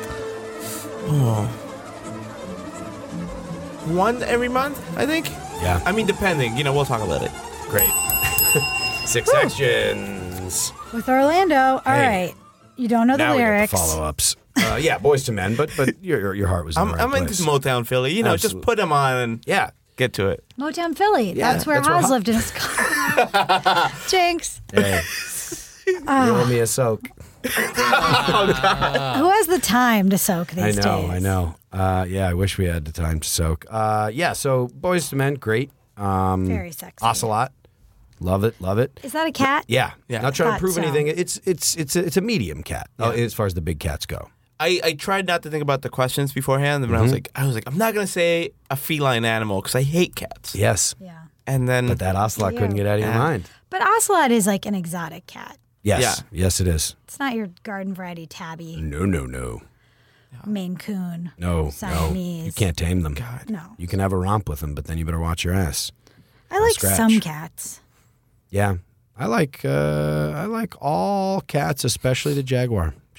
One every month, I think? Yeah. I mean, depending. You know, we'll talk about it. Great. Six sections. With Orlando. All right. Hey. You don't know the Now lyrics. we got the follow-ups. Uh, yeah, Boys to Men, but but your your, your heart was in I'm, the right I'm place. into Motown Philly. You know, Absolutely. just put them on and Yeah. get to it. Motown Philly. Yeah, that's where that's where Haas Ha- lived in his car. Jinx. Hey. you owe me a soak. Who has the time to soak I these know, days? I know. Uh, yeah, I wish we had the time to soak. Uh, yeah, so Boys to Men, great. Um, Very sexy. Ocelot, love it, love it. Is that a cat? Yeah, Yeah. Not trying to Thought prove so. anything. It's it's it's a, it's a medium cat uh, as far as the big cats go. I, I tried not to think about the questions beforehand, and I was like, I was like, I'm not gonna say a feline animal because I hate cats. Yes, Yeah. And then but that ocelot Yeah. couldn't get out of your Yeah. mind. But Ocelot is like an exotic cat. Yes, Yeah. yes, it is. It's not your garden variety tabby, No, no, no, Maine Coon. no, no. Siamese. You can't tame them. God. No. You can have a romp with them, but then you better watch your ass. I like scratch. some cats. Yeah, I like uh, I like all cats, especially the jaguar.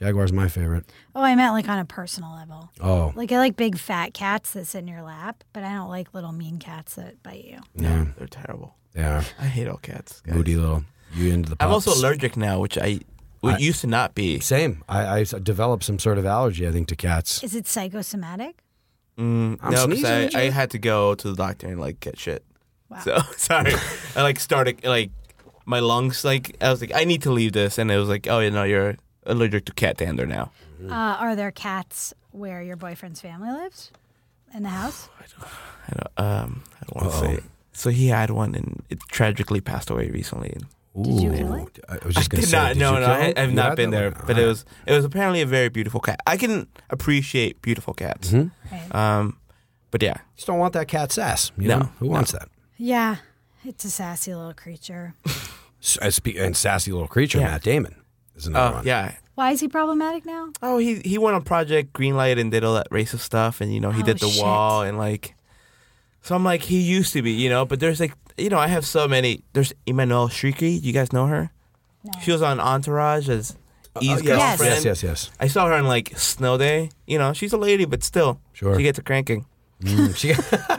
Jaguar's my favorite. Oh, I meant like on a personal level. Oh, Like I like big fat cats that sit in your lap, but I don't like little mean cats that bite you. yeah, They're terrible. they are I hate all cats. guys. moody little. You into the pups. I'm also allergic now, which I which I- used to not be. Same. I, I developed some sort of allergy, I think, to cats. Is it psychosomatic? Mm, I'm no, sneezing because I, at you. I had to go to the doctor and like get shit. Wow. So sorry, I like started like my lungs like I was like I need to leave this, and it was like, oh you know you're allergic to cat dander now. Uh, are there cats where your boyfriend's family lives in the house? I don't, um, I don't want to Uh-oh. say. It. So he had one, and it tragically passed away recently. Did you Ooh. kill it? I was just I going to did say, not. did No, you no, kill I, it? I've You not had been that there, one? but it Alright. was it was apparently a very beautiful cat. I can appreciate beautiful cats. Mhm. Right. Um, but yeah, Just don't want that cat sass. You No, know? Who no. wants that? Yeah, it's a sassy little creature. S- I speak- And sassy little creature, Yeah. Matt Damon is another oh one. yeah. Why is he problematic now? Oh, he he went on Project Greenlight and did all that racist stuff, and you know he Oh, did the shit. wall and like. So I'm like, he used to be, you know, but there's like, you know, I have so many. There's Emmanuelle Shrieky. You guys know her? No. She was on Entourage as E's yes. girlfriend. Yes, yes, yes. I saw her on like Snow Day. You know, she's a lady, but still, Sure. she gets a cranking. Mm, she,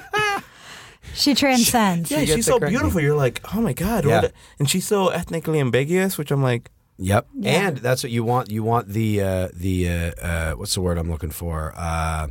She transcends. Yeah, She gets she's a so cranking. beautiful. You're like, oh my god, Yeah. what? a- and she's so ethnically ambiguous, which I'm like, yep. Yeah. And that's what you want. You want the, uh, the uh, uh, what's the word I'm looking for? Uh,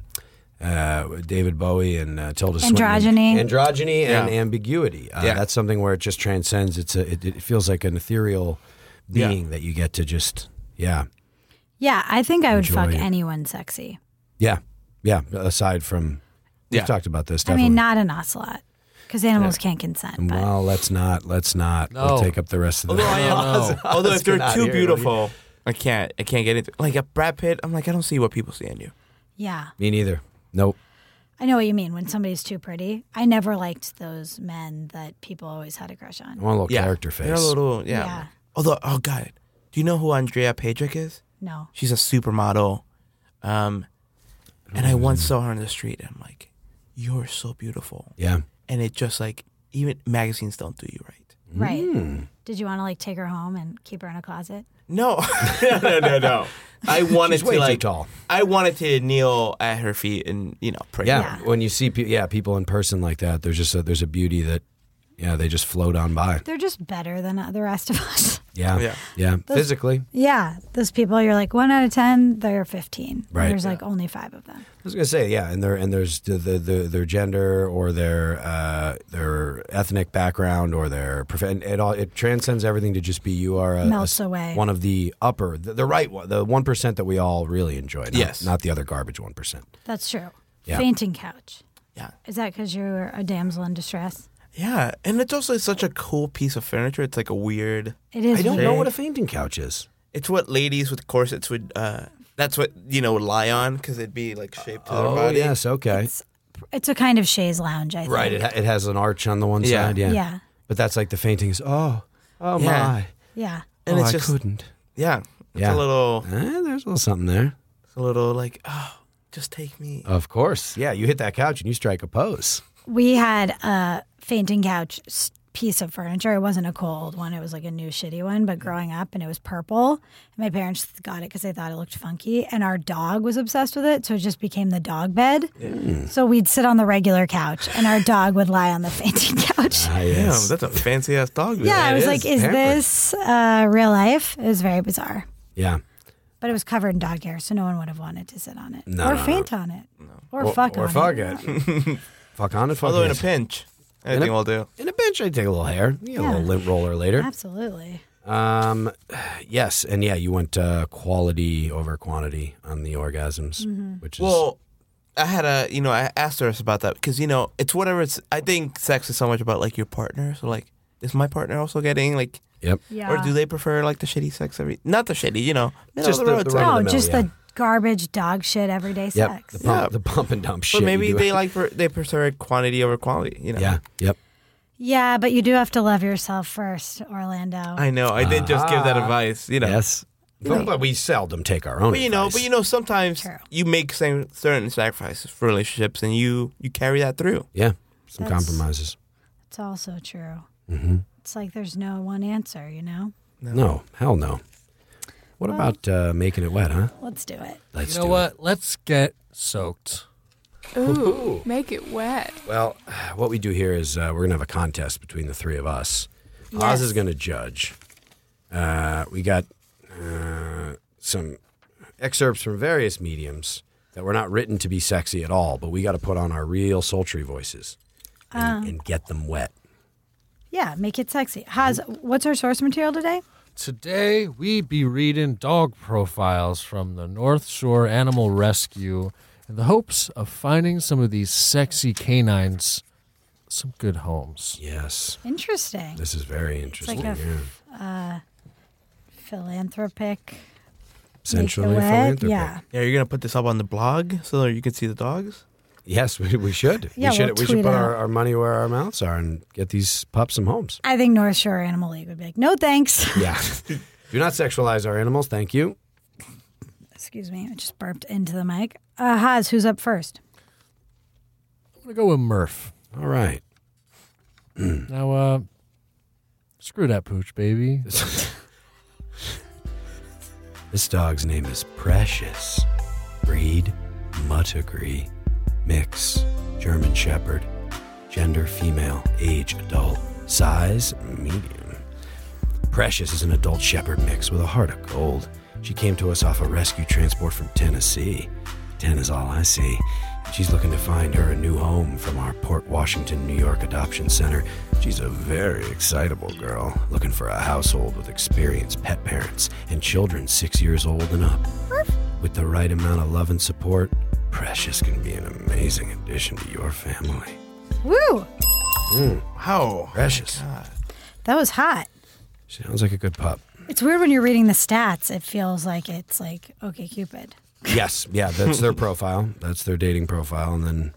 uh, David Bowie and uh, Tilda Swinton. Androgyny. Androgyny and Yeah. ambiguity. Uh, Yeah. That's something where it just transcends. It's a, it, it feels like an ethereal Yeah. being that you get to just, yeah. Yeah, I think I would Enjoy fuck it. anyone sexy. Yeah. Yeah. Aside from, we've Yeah. talked about this. I Definitely. mean, not an ocelot because animals can't consent. But Well, let's not. Let's not. No. We'll take up the rest of the. although I am, No. although if they're Not too here, beautiful, I can't, I can't get into like a Brad Pitt. I'm like, I don't see what people see in you. yeah, Me neither. Nope. I know what you mean when somebody's too pretty. I never liked those men that people always had a crush I on. want a little Yeah, character They're a face. little, yeah. Yeah. Although, oh god, do you know who Andrea Pedrick is? No. She's a supermodel. Um, and I once saw her on the street, and I'm like, you're so beautiful. Yeah. And it just like, even magazines don't do you right. Right. Hmm. Did you want to like take her home and keep her in a closet? No, no, no, no, no. I wanted She's way to too like, tall. I wanted to kneel at her feet and you know pray. Yeah. Yeah. When you see, pe- yeah, people in person like that, there's just a, there's a beauty that, yeah, they just float on by. They're just better than the rest of us. Yeah. Yeah. Yeah. Physically. Yeah, those people you're like one out of ten, they're fifteen. Right. There's like only five of them. I was gonna say, yeah, and there and there's the, the, the their gender or their uh, their ethnic background or their prof- and it all it transcends everything to just be you are a, a Melts s- away. one of the upper the, the right one, the one percent that we all really enjoy. Not, Yes. not the other garbage one percent. That's true. Yeah. Fainting couch. Yeah. Is that because you're a damsel in distress? Yeah, and it's also such a cool piece of furniture. It's like a weird. It is. I don't weird. know what a fainting couch is. It's what ladies with corsets would. Uh, that's what you know would lie on because it'd be like shaped to their Oh body. yes, okay, It's, it's a kind of chaise lounge, I think. right. It ha- it has an arch on the one Yeah. side. Yeah. Yeah. But that's like the fainting is. Oh, oh Yeah. my. Yeah. and oh, it's I just couldn't. yeah. It's Yeah. a little, Eh, there's a little something there. it's a little like oh, just take me. Of course. Yeah, you hit that couch and you strike a pose. We had a fainting couch s- piece of furniture. It wasn't a cool old one. It was like a new shitty one, but growing up, and it was purple. And my parents got it because they thought it looked funky. And our dog was obsessed with it, so it just became the dog bed. So we'd sit on the regular couch, and our dog would lie on the fainting couch. Ah, Damn, yes. that's a fancy ass dog. Yeah, I it was is. like, is Pampered. this uh, real life? It was very bizarre. Yeah. But it was covered in dog hair, so no one would have wanted to sit on it. No, or no, faint on it. Or, fuck or on fuck it. it. Fuck on it. Fuck Although in a it. pinch, anything will do. In a pinch, I take a little hair. You get Yeah. a little lint roller later. Absolutely. Um, yes, and yeah, you went uh, quality over quantity on the orgasms, Mm-hmm. which is Well, I had a you know I asked her about that because you know it's whatever it's. I think sex is so much about like your partner. So like, is my partner also getting like, yep. Yeah. or do they prefer like the shitty sex every? Not the shitty, you know, middle Just of the the- road the sex. run of No, the mill, just yeah. the garbage dog shit everyday Yep. sex. The pump, Yeah. the pump and dump shit. But maybe you do. they like for, they prefer quantity over quality. You know. Yeah. Yep. Yeah, but you do have to love yourself first, Orlando. I know. I did just give that Ah. advice. You know. Yes. But, but we seldom take our own. But you know, advice. but you know, sometimes True. you make some, certain sacrifices for relationships, and you you carry that through. Yeah. Some That's- compromises. It's also true. Mm-hmm. It's like there's no one answer, you know? No. Hell no. What about uh, making it wet, huh? Let's do it. Let's You know do what? it. Let's get soaked. Ooh, make it wet. Well, what we do here is uh, we're going to have a contest between the three of us. Yes. Oz is going to judge. Uh, we got uh, some excerpts from various mediums that were not written to be sexy at all, but we got to put on our real sultry voices and, Um. and get them wet. Yeah, make it sexy. Haz, what's our source material today? Today, we be reading dog profiles from the North Shore Animal Rescue in the hopes of finding some of these sexy canines some good homes. Yes. Interesting. This is very interesting. like a yeah. Philanthropic. Essentially, make it wet. philanthropic. Yeah. Yeah, you're gonna put this up on the blog so that you can see the dogs. Yes, we, we should. Yeah, we should. we'll we should tweet put out. our, our money where our mouths are and get these pups some homes. I think North Shore Animal League would be like, no thanks. Yeah. Do not sexualize our animals. Thank you. Excuse me, I just burped into the mic. Uh, Haz, who's up first? I'm going to go with Murph. All right. Now, uh, screw that pooch, baby. This dog's name is Precious. Breed, Muttagree. Mix, German Shepherd. Gender, female. Age, adult. Size, medium. Precious is an adult Shepherd mix with a heart of gold. She came to us off a rescue transport from Tennessee. Ten is all I see. She's looking to find her a new home from our Port Washington, New York Adoption Center. She's a very excitable girl, looking for a household with experienced pet parents and children six years old and up. With the right amount of love and support, Precious can be an amazing addition to your family. Woo! Wow, Precious. God. That was hot. Sounds like a good pup. It's weird when you're reading the stats. It feels like it's like OK Cupid. Yes, yeah, that's their profile. That's their dating profile. And then,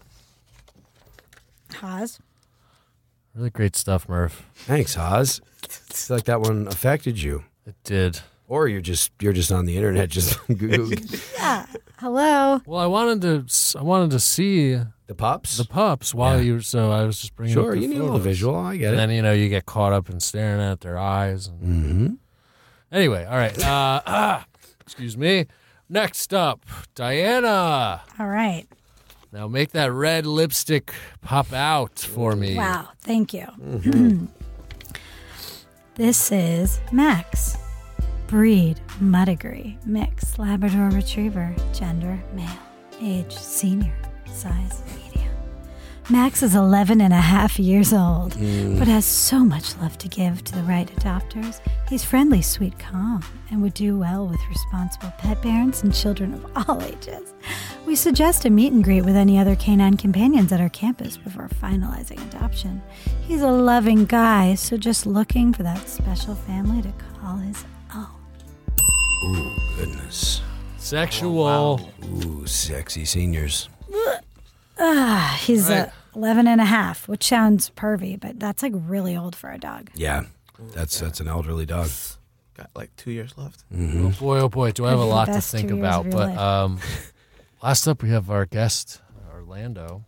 Haz? Really great stuff, Murph. thanks, Haas. I feel like that one affected you. It did. Or you're just you're just on the internet, just Google Yeah. Hello. Well, I wanted to. s- I wanted to see the pups. the pups while Yeah. you. So I was just bringing. Sure, up the you need a little photos. visual. I get And it. then you know you get caught up in staring at their eyes. And... Mm-hmm. Anyway, all right. Uh, ah, excuse me. Next up, Diana. All right. Now make that red lipstick pop out for me. Wow. Thank you. This is Max. Breed, Muttagree. Mix, Labrador Retriever. Gender, male. Age, senior. Size, medium. Max is eleven and a half years old, but has so much love to give to the right adopters. He's friendly, sweet, calm, and would do well with responsible pet parents and children of all ages. We suggest a meet and greet with any other canine companions at our campus before finalizing adoption. He's a loving guy, so just looking for that special family to call his own. Ooh, goodness. Sexual. Ooh, sexy seniors. Ah, he's Right. uh, eleven and a half, which sounds pervy, but that's like really old for a dog. Yeah, that's that's an elderly dog. Got like two years left. Oh boy, oh boy, do I have a Maybe the lot to best think two years about. of your But life. um, last up, we have our guest, Orlando.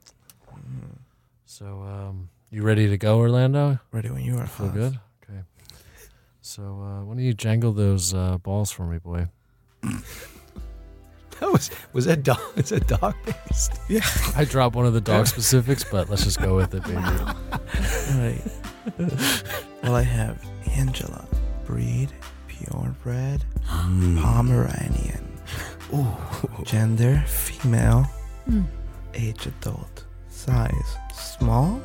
So, um, you ready to go, Orlando? Ready when you are. Feel Haas. good? Okay. So, uh, why don't you jangle those uh, balls for me, boy? That was was that dog? Is that dog based? I dropped one of the dog specifics, but let's just go with it, baby. All right. Well, I have Angela, breed, purebred, Pomeranian. Ooh. Gender, female. Mm. Age, adult. Size, small.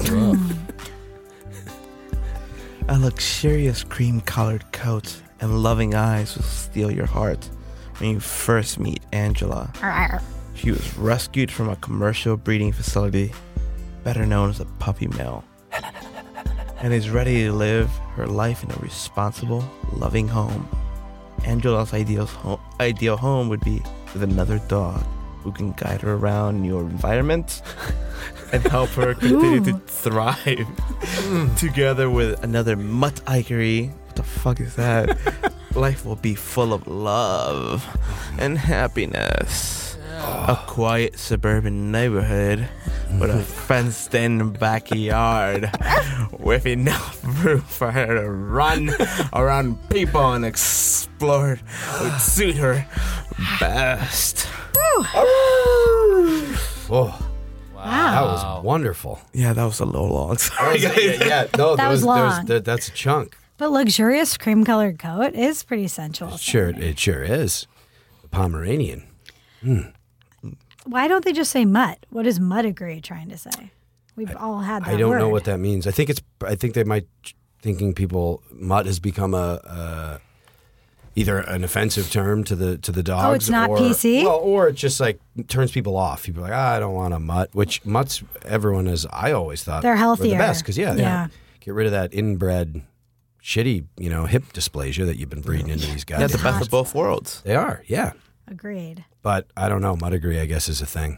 A luxurious cream-colored coat and loving eyes will steal your heart when you first meet Angela. She was rescued from a commercial breeding facility, better known as a puppy mill, and is ready to live her life in a responsible, loving home. Angela's ideal home, ideal home would be with another dog who can guide her around your environment and help her continue to thrive together with another mutt-ikery. What the fuck is that? Life will be full of love and happiness. A quiet suburban neighborhood with a fenced-in backyard with enough room for her to run around people and explore would suit her best. Oh, Wow. that was wonderful. Yeah, that was a little long. Sorry, yeah, guys. yeah, no, That was there long. there- that's a chunk. But luxurious cream colored coat is pretty sensual. Sure, it sure is. The Pomeranian. Why don't they just say mutt? What is muddigree trying to say? We've all had that I don't word. know what that means. I think it's. I think they might thinking people mutt has become a, a either an offensive term to the to the dogs. Oh, it's not or, P C? Well, or it just like turns people off. People are like, ah, I don't want a mutt. Which mutts, everyone is. I always thought They're were healthier. the best because yeah, they Yeah. get rid of that inbred, shitty, you know, hip dysplasia that you've been breeding into these guys. Yeah, the best of both worlds. They are, yeah. Agreed. But I don't know. Muddigree, I guess, is a thing.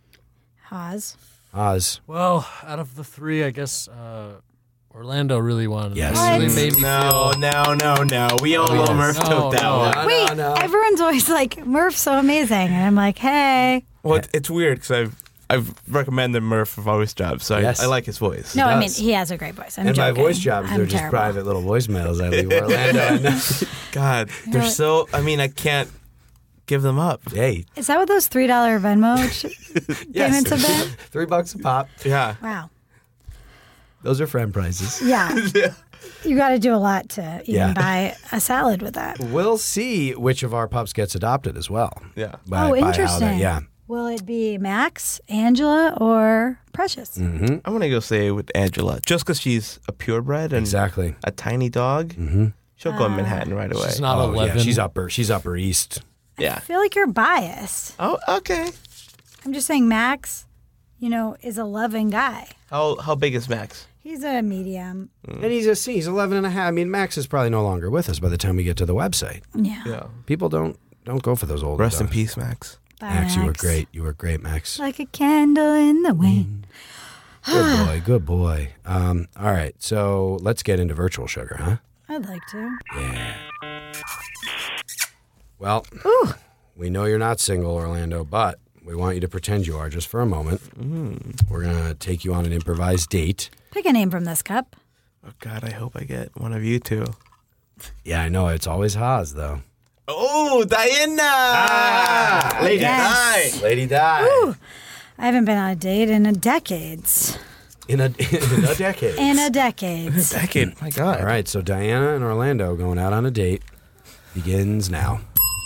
Haas. Oz. Well, out of the three, I guess uh, Orlando really wanted. Yes. It really What? made me No, feel. no, no, no. We all know Murph No, took that no. one. Wait, no, no. everyone's always like, Murph's so amazing. And I'm like, hey. Well, it- it's weird because I've I've recommended Murph for voice jobs, so Yes. I, I like his voice. No, I mean, does. he has a great voice. I'm And joking. my voice jobs, I'm they're just terrible. private little voicemails I leave Orlando. I know. God, they're No. so. I mean, I can't give them up. Hey, Is that what those three dollar Venmo ch- payments have been? Three bucks a pop. Yeah. Wow. Those are friend prices. Yeah. You got to do a lot to even Yeah. buy a salad with that. We'll see which of our pups gets adopted as well. Yeah. By- Oh, by how interesting. that- yeah. Will it be Max, Angela, or Precious? Mm-hmm. I'm gonna go say with Angela, just because she's a purebred and Exactly. a tiny dog. Mm-hmm. She'll go to Manhattan right away. She's not Oh, eleven. yeah, she's upper. She's upper east. I yeah. feel like you're biased. Oh, okay. I'm just saying Max, you know, is a loving guy. How how big is Max? He's a medium. And he's a he's eleven and a half. I mean, Max is probably no longer with us by the time we get to the website. Yeah. Yeah. People don't don't go for those old. Rest in peace, Max. Bye, Max, you were great. You were great, Max. Like a candle in the wind. Good boy. Good boy. Um, all right. So let's get into virtual sugar, huh? I'd like to. Yeah. Well, we know you're not single, Orlando, but we want you to pretend you are just for a moment. We're going to take you on an improvised date. Pick a name from this cup. Oh God, I hope I get one of you two. Yeah, I know. It's always Haas, though. Oh, Diana! Ah, Lady Yes. Di. Lady Di. I haven't been on a date in a decades. In a, in a decade. In a decades. Decade. My God. All right, so Diana and Orlando going out on a date begins now.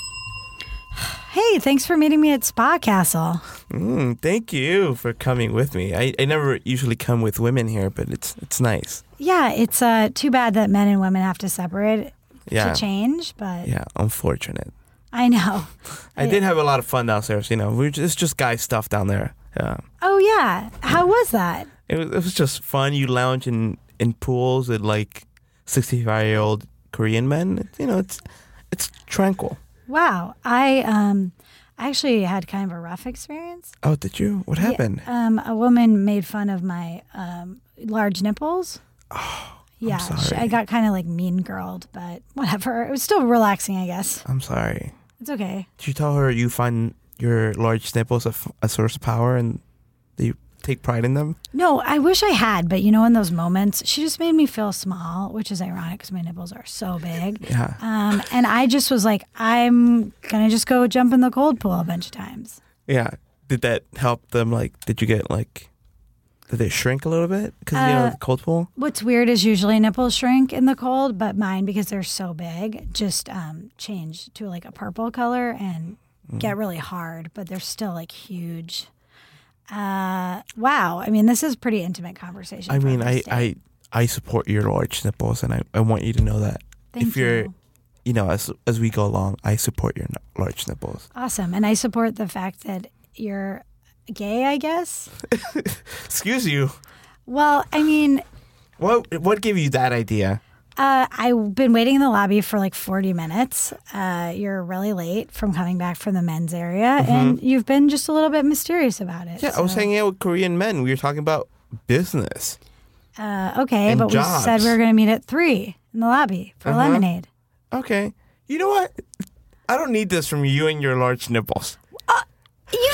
Hey, thanks for meeting me at Spa Castle. Mm, thank you for coming with me. I, I never usually come with women here, but it's it's nice. Yeah, it's uh, too bad that men and women have to separate Yeah. to change, but Yeah, unfortunate. I know. I did have a lot of fun downstairs. You know, we were just, it's just guy stuff down there. Yeah, Oh, yeah. How was that? it was, it was just fun. You lounge in, in pools with like sixty-five year old Korean men. You know, it's it's tranquil. Wow. I um, actually had kind of a rough experience. Oh, did you? What happened? Yeah, um, a woman made fun of my um, large nipples. Oh, yeah, I'm she- sorry. I got kind of like mean girled, but whatever. It was still relaxing, I guess. I'm sorry. It's okay. Did you tell her you find your large nipples a, f- a source of power and that you take pride in them? No, I wish I had, but you know, in those moments, she just made me feel small, which is ironic because my nipples are so big. Yeah. Um, and I just was like, I'm gonna just go jump in the cold pool a bunch of times. Yeah. Did that help them? Like, did you get like, did they shrink a little bit because you know Uh, the cold pool? What's weird is usually nipples shrink in the cold, but mine, because they're so big, just um, change to like a purple color and Mm-hmm. get really hard, but they're still like huge. Uh, wow. I mean, this is pretty intimate conversation. I for a mean, I, first date. I I support your large nipples, and I, I want you to know that. Thank if you're, you. you know, as as we go along, I support your n- large nipples. Awesome. And I support the fact that you're gay, I guess. Excuse you. Well, I mean, What what gave you that idea? uh, I've been waiting in the lobby for like forty minutes. Uh, you're really late from coming back from the men's area, and you've been just a little bit mysterious about it. Mm-hmm. Yeah, I was so- hanging out with Korean men. We were talking about business. Uh, okay, And but we jobs. said we were going to meet at three in the lobby for Uh-huh. lemonade. Okay. You know what? I don't need this from you and your large nipples. You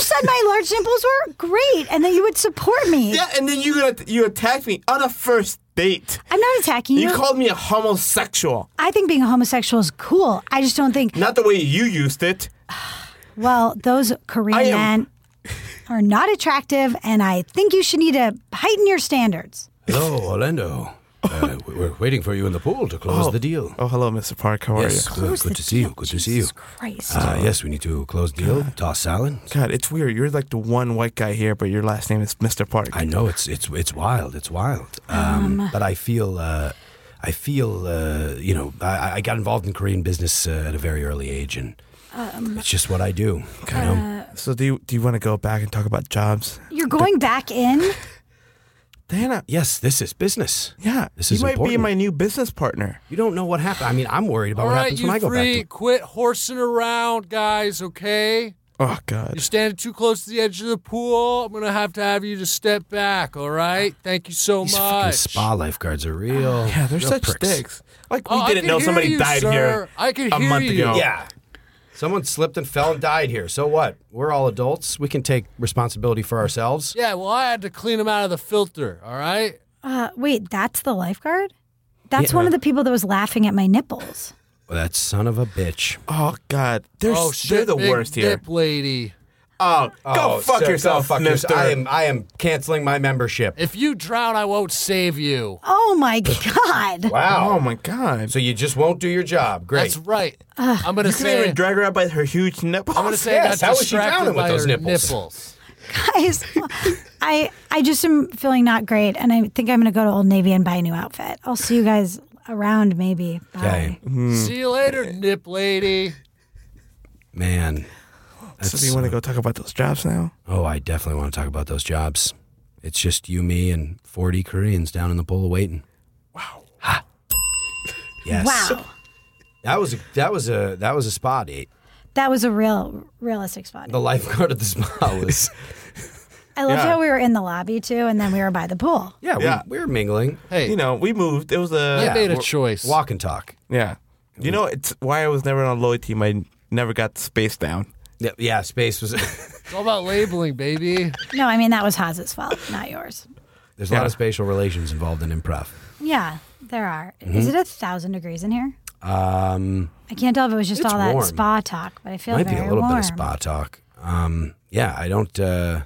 said my large nipples were great and that you would support me. Yeah, and then you got you attacked me on a first date. I'm not attacking you. You called me a homosexual. I think being a homosexual is cool. I just don't think. Not the way you used it. Well, those Korean I am- men are not attractive, and I think you should need to heighten your standards. Hello, Orlando. Uh, we're waiting for you in the pool to close Oh. the deal. Oh, hello, Mister Park. How Yes, are you? good, Close good the to see you. deal. Good to see you. Jesus Christ. Uh, yes, we need to close the deal. Toss salad. God, it's weird. You're like the one white guy here, but your last name is Mister Park. I know it's it's it's wild. It's wild. Um, but I feel uh, I feel uh, you know I, I got involved in Korean business uh, at a very early age, and it's just what I do. You know? So do you do you want to go back and talk about jobs? You're going back in? Diana, Yes, this is business. yeah, This you is might be important. my new business partner. You don't know what happened. I mean, I'm worried about All what right, happens you when I go three, back. To- quit horsing around, guys, okay? Oh God. You're standing too close to the edge of the pool. I'm going to have to have you to step back, all right? Thank you so These fucking much. spa lifeguards are real. Yeah, they're real such pricks. dicks. Like we Oh, I didn't can know hear somebody you, died sir. here I can a hear month you. ago. Yeah. Someone slipped and fell and died here. So what? We're all adults. We can take responsibility for ourselves. Yeah, well, I had to clean them out of the filter, all right? Uh, wait, that's the lifeguard? That's Yeah. one of the people that was laughing at my nipples. Well, that son of a bitch. Oh God, they're oh, they're shit, the big worst here. dip lady. Oh, go fuck sir, yourself, go fuck Mister. yourself. I am I am canceling my membership. If you drown, I won't save you. Oh my God. Wow. Oh my God. So you just won't do your job. Great. That's right. I'm going to You couldn't say... even drag her out by her huge nipples. I'm going to say Yes, I how got was she distracted drowning with by those her nipples? nipples. Guys, I I just am feeling not great, and I think I'm going to go to Old Navy and buy a new outfit. I'll see you guys around, maybe. Bye. Okay. See you later, nip lady. Man. So do you want to go talk about those jobs now? Oh, I definitely want to talk about those jobs. It's just you, me, and forty Koreans down in the pool waiting. Wow. Ha. Yes. Wow. That was a, that was a that was a spa date. That was a real, realistic spot. The lifeguard at the spa was I loved Yeah. how we were in the lobby, too, and then we were by the pool. yeah, Yeah. We, we were mingling. Hey, You know, we moved. It was I a Yeah. made a we're- choice. Walk and talk. yeah. You know, it's why I was never on a Lloyd team. I never got the space down. Yeah, yeah space was. It's all about labeling, baby. No, I mean, that was Haz's fault, not yours. There's a lot Yeah. of spatial relations involved in improv. Yeah, there are. Mm-hmm. Is it a thousand degrees in here? Um, I can't tell if it was just It's all that warm. spa talk, but I feel might be very a little warm. bit of spa talk. Um, yeah, I don't. Uh,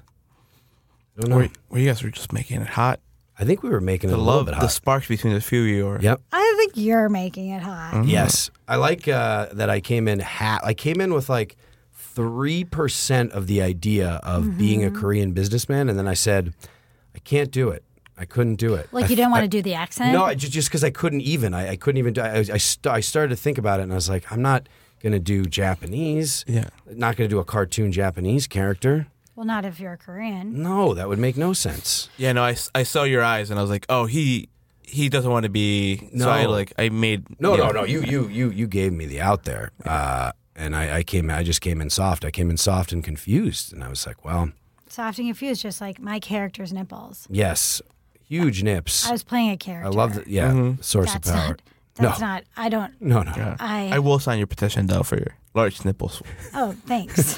I don't know. Where, where you guys were just making it hot. I think we were making it The a little love, bit the hot. sparks between the few of you. Are, Yep. I think you're making it hot. Yes, I like uh, that. I came in ha- I came in with like three percent of the idea of being a Korean businessman, and then I said, I can't do it. I couldn't do it. Like I you didn't th- want I- to do the accent? No, I, just just because I couldn't even. I, I couldn't even do. I, I, st- I started to think about it, and I was like, I'm not gonna do Japanese. Yeah. Not gonna do a cartoon Japanese character. Well, not if you're Korean. No, that would make no sense. Yeah, no, I, s- I saw your eyes and I was like, oh, he he doesn't want to be. No. So I like I made. No, yeah. no, no. You, you, you, you gave me the out there, uh, and I, I came. I just came in soft. I came in soft and confused, and I was like, well, Soft and confused, just like my character's nipples. yes, huge nips. I was playing a character. I love the yeah source That's of power. not. That's no, not. I don't. no, no. Yeah. I. I will sign your petition though for your large nipples. Oh, thanks.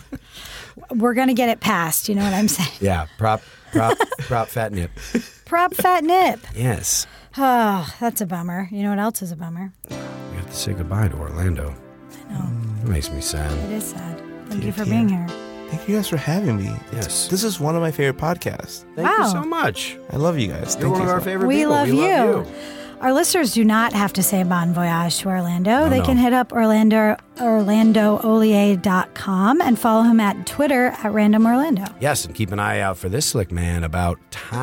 We're gonna get it passed. You know what I'm saying? Yeah, prop, prop, prop, fat nip. Prop fat nip. Yes, Oh, that's a bummer. You know what else is a bummer? we have to say goodbye to Orlando. I know. It makes me sad. It is sad. Thank you for Yeah. being here. Thank you guys for having me. It's- Yes. This is one of my favorite podcasts. Thank Wow. you so much. I love you guys. You're Thank one you of our so- favorite We people. love we you. love you. Our listeners do not have to say bon voyage to Orlando. No, they no. can hit up Orlando Orlando Olier dot com and follow him at Twitter at Random Orlando. Yes, and keep an eye out for this slick man about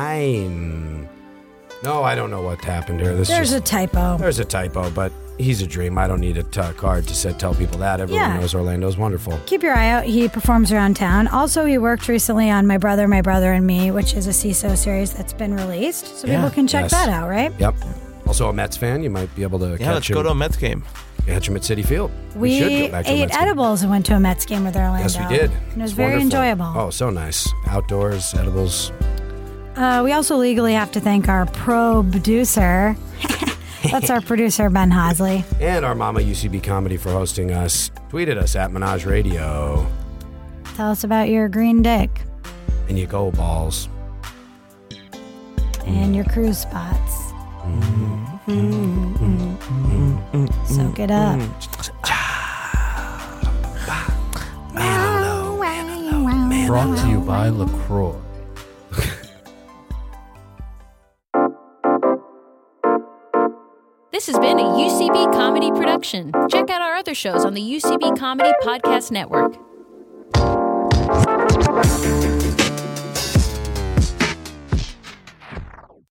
time. No, I don't know what happened here. This There's just, a typo. There's a typo, but he's a dream. I don't need a t- card to set, tell people that. Everyone Yeah. knows Orlando's wonderful. Keep your eye out. He performs around town. Also, he worked recently on My Brother, My Brother and Me, which is a C I S O series that's been released. So Yeah. people can check Yes. that out, right? Yep. Also a Mets fan, you might be able to Yeah, catch let's him. go to a Mets game. catch him at City Field. We, should go back to a ate Mets game. edibles and went to a Mets game with Orlando. Yes, we did. And it was It's very wonderful. enjoyable. Oh, so nice. Outdoors, edibles. Uh, we also legally have to thank our pro-producer. That's our producer, Ben Hosley. And our Mama U C B Comedy for hosting us. Tweeted us at Menage Radio. Tell us about your green dick And you go balls. and your cruise spots. Soak it up. Brought to you by LaCroix. This has been a U C B Comedy production. Check out our other shows on the U C B Comedy Podcast Network.